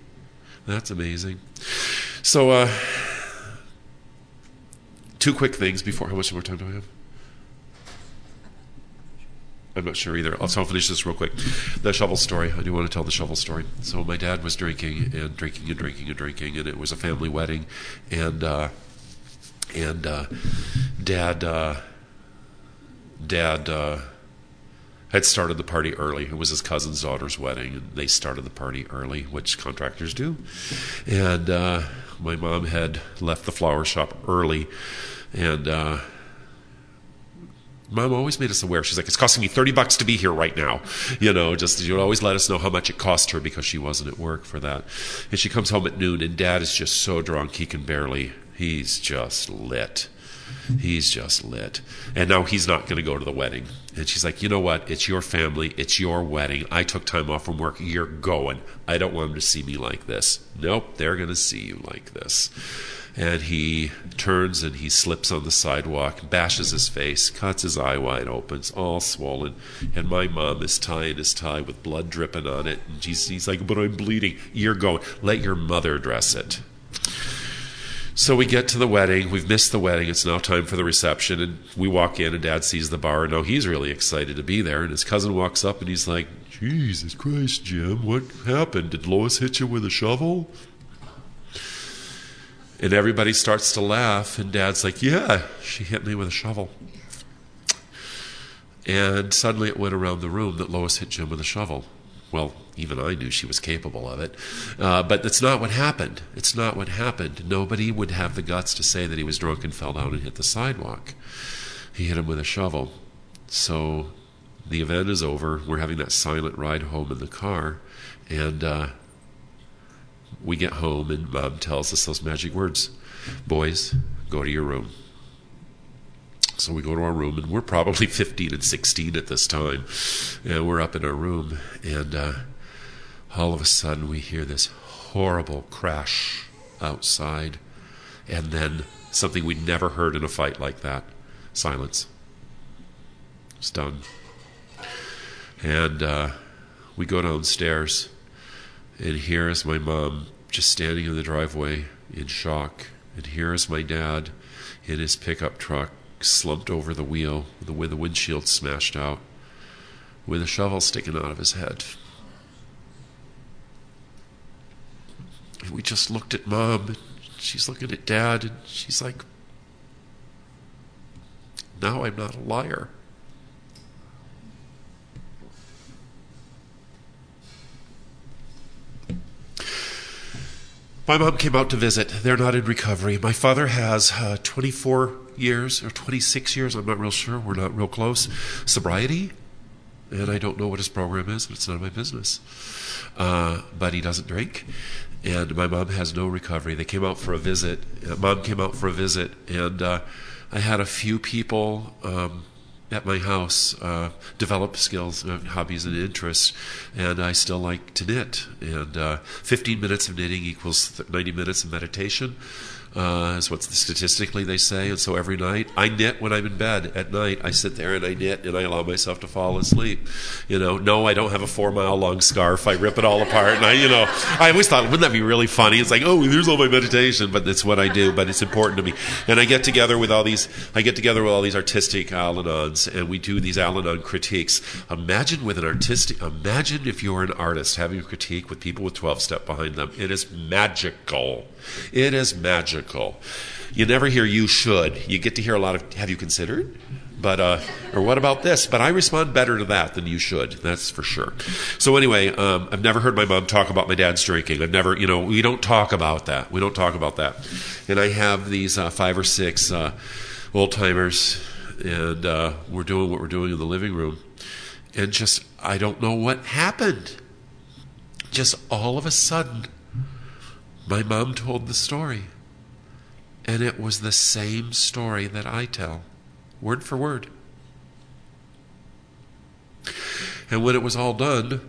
So, 2 quick things before. How much more time do I have? I'm not sure either. I'll finish this real quick. The shovel story. I do want to tell the shovel story. So my dad was drinking, and it was a family wedding, and Dad had started the party early. It was his cousin's daughter's wedding, and they started the party early, which contractors do. And my mom had left the flower shop early, and Mom always made us aware. She's like, it's costing me $30 to be here right now. She would always let us know how much it cost her because she wasn't at work for that. And she comes home at noon, and Dad is just so drunk he's just lit. And now he's not going to go to the wedding. And she's like, you know what? It's your family. It's your wedding. I took time off from work. You're going. I don't want them to see me like this. Nope, they're going to see you like this. And he turns and he slips on the sidewalk, bashes his face, cuts his eye wide open, it's all swollen. And my mom is tying his tie with blood dripping on it. And he's like, but I'm bleeding. You're going, let your mother dress it. So we get to the wedding. We've missed the wedding. It's now time for the reception. And we walk in and Dad sees the bar. And now he's really excited to be there. And his cousin walks up and he's like, Jesus Christ, Jim, what happened? Did Lois hit you with a shovel? And everybody starts to laugh. And Dad's like, yeah, she hit me with a shovel. And suddenly it went around the room that Lois hit Jim with a shovel. Well, even I knew she was capable of it. But that's not what happened. It's not what happened. Nobody would have the guts to say that he was drunk and fell down and hit the sidewalk. He hit him with a shovel. So the event is over. We're having that silent ride home in the car. And we get home and Mom tells us those magic words. Boys, go to your room. So we go to our room, and we're probably 15 and 16 at this time. And we're up in our room, and all of a sudden we hear this horrible crash outside. And then something we'd never heard in a fight like that. Silence. It's done. And we go downstairs, and here is my mom just standing in the driveway in shock. And here is my dad in his pickup truck, slumped over the wheel with the windshield smashed out, with a shovel sticking out of his head. And we just looked at Mom, and she's looking at Dad, and she's like, now I'm not a liar. My mom came out to visit. They're not in recovery. My father has 24 years or 26 years, I'm not real sure. We're not real close. Sobriety. And I don't know what his program is, but it's none of my business. But he doesn't drink. And my mom has no recovery. They came out for a visit. Mom came out for a visit. And I had a few people at my house develop skills, hobbies, and interests, and I still like to knit. And 15 minutes of knitting equals 90 minutes of meditation, is what statistically they say. And so every night, I knit when I'm in bed. At night, I sit there and I knit, and I allow myself to fall asleep. No, I don't have a 4-mile-long scarf. I rip it all apart, and I always thought, wouldn't that be really funny? It's like, oh, there's all my meditation, but it's what I do. But it's important to me. And I get together with all these artistic Al-Anons, and we do these Al-Anon critiques. Imagine if you're an artist having a critique with people with 12-step behind them. It is magical. It is magical. You never hear "you should." You get to hear a lot of "have you considered?" But or what about this? But I respond better to that than "you should." That's for sure. So anyway, I've never heard my mom talk about my dad's drinking. I've never, we don't talk about that. We don't talk about that. And I have these 5 or 6 old timers, and we're doing what we're doing in the living room, and just I don't know what happened. Just all of a sudden, my mom told the story, and it was the same story that I tell, word for word. And when it was all done,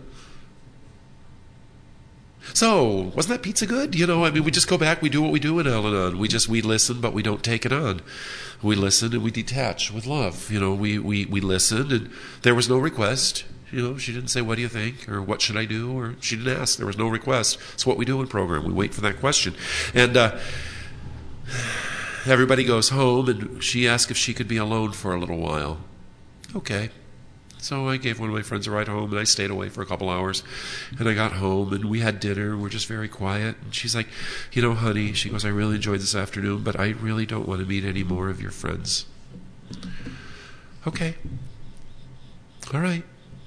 so wasn't that pizza good? We just go back, we do what we do in Al-Anon. We listen, but we don't take it on. We listen and we detach with love. We listened, and there was no request. She didn't say, what do you think? Or what should I do? Or she didn't ask. There was no request. It's what we do in program. We wait for that question. And everybody goes home, and she asked if she could be alone for a little while. Okay. So I gave one of my friends a ride home, and I stayed away for a couple hours. And I got home, and we had dinner. We're just very quiet. And she's like, honey, she goes, I really enjoyed this afternoon, but I really don't want to meet any more of your friends. Okay. All right.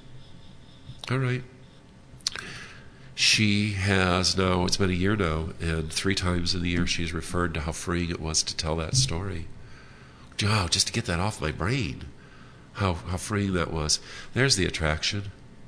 She has now, it's been a year now, and 3 times in the year she's referred to how freeing it was to tell that story. Oh, just to get that off my brain. How freeing that was. There's the attraction.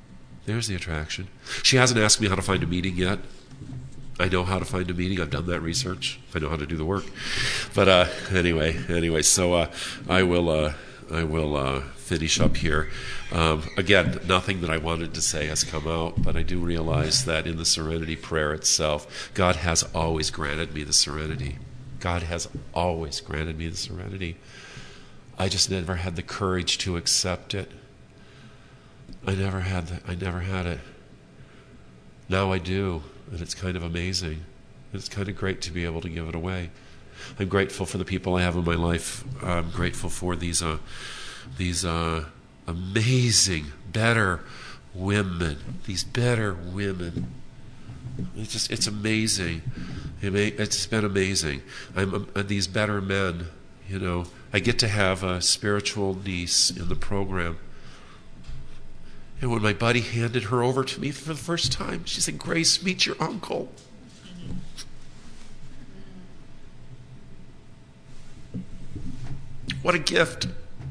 She hasn't asked me how to find a meeting yet. I know how to find a meeting. I've done that research. I know how to do the work. But anyway, so I will finish up here. Again, nothing that I wanted to say has come out, but I do realize that in the Serenity Prayer itself, God has always granted me the serenity. God has always granted me the serenity. I just never had the courage to accept it. I never had it. Now I do, and it's kind of amazing. It's kind of great to be able to give it away. I'm grateful for the people I have in my life. I'm grateful for these amazing, better women. These better women. It's amazing. It's been amazing. These better men, you know. I get to have a spiritual niece in the program. And when my buddy handed her over to me for the first time, she said, "Grace, meet your uncle." What a gift.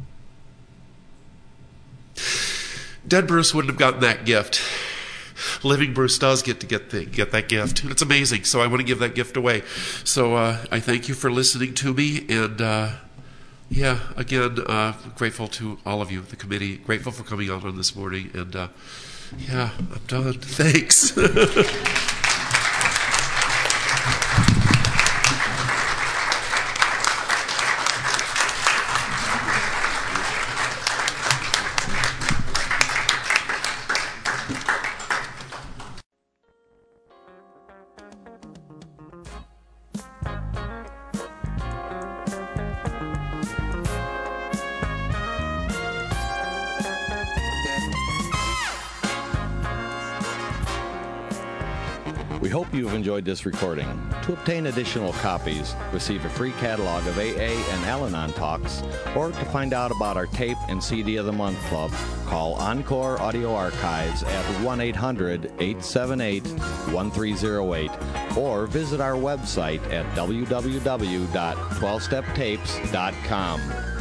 Dead Bruce wouldn't have gotten that gift. Living Bruce does get that gift. It's amazing. So I want to give that gift away. So I thank you for listening to me. And again, grateful to all of you, the committee. Grateful for coming out on this morning. And I'm done. Thanks. We hope you've enjoyed this recording. To obtain additional copies, receive a free catalog of AA and Al-Anon talks, or to find out about our Tape and CD of the Month Club, call Encore Audio Archives at 1-800-878-1308 or visit our website at www.12steptapes.com.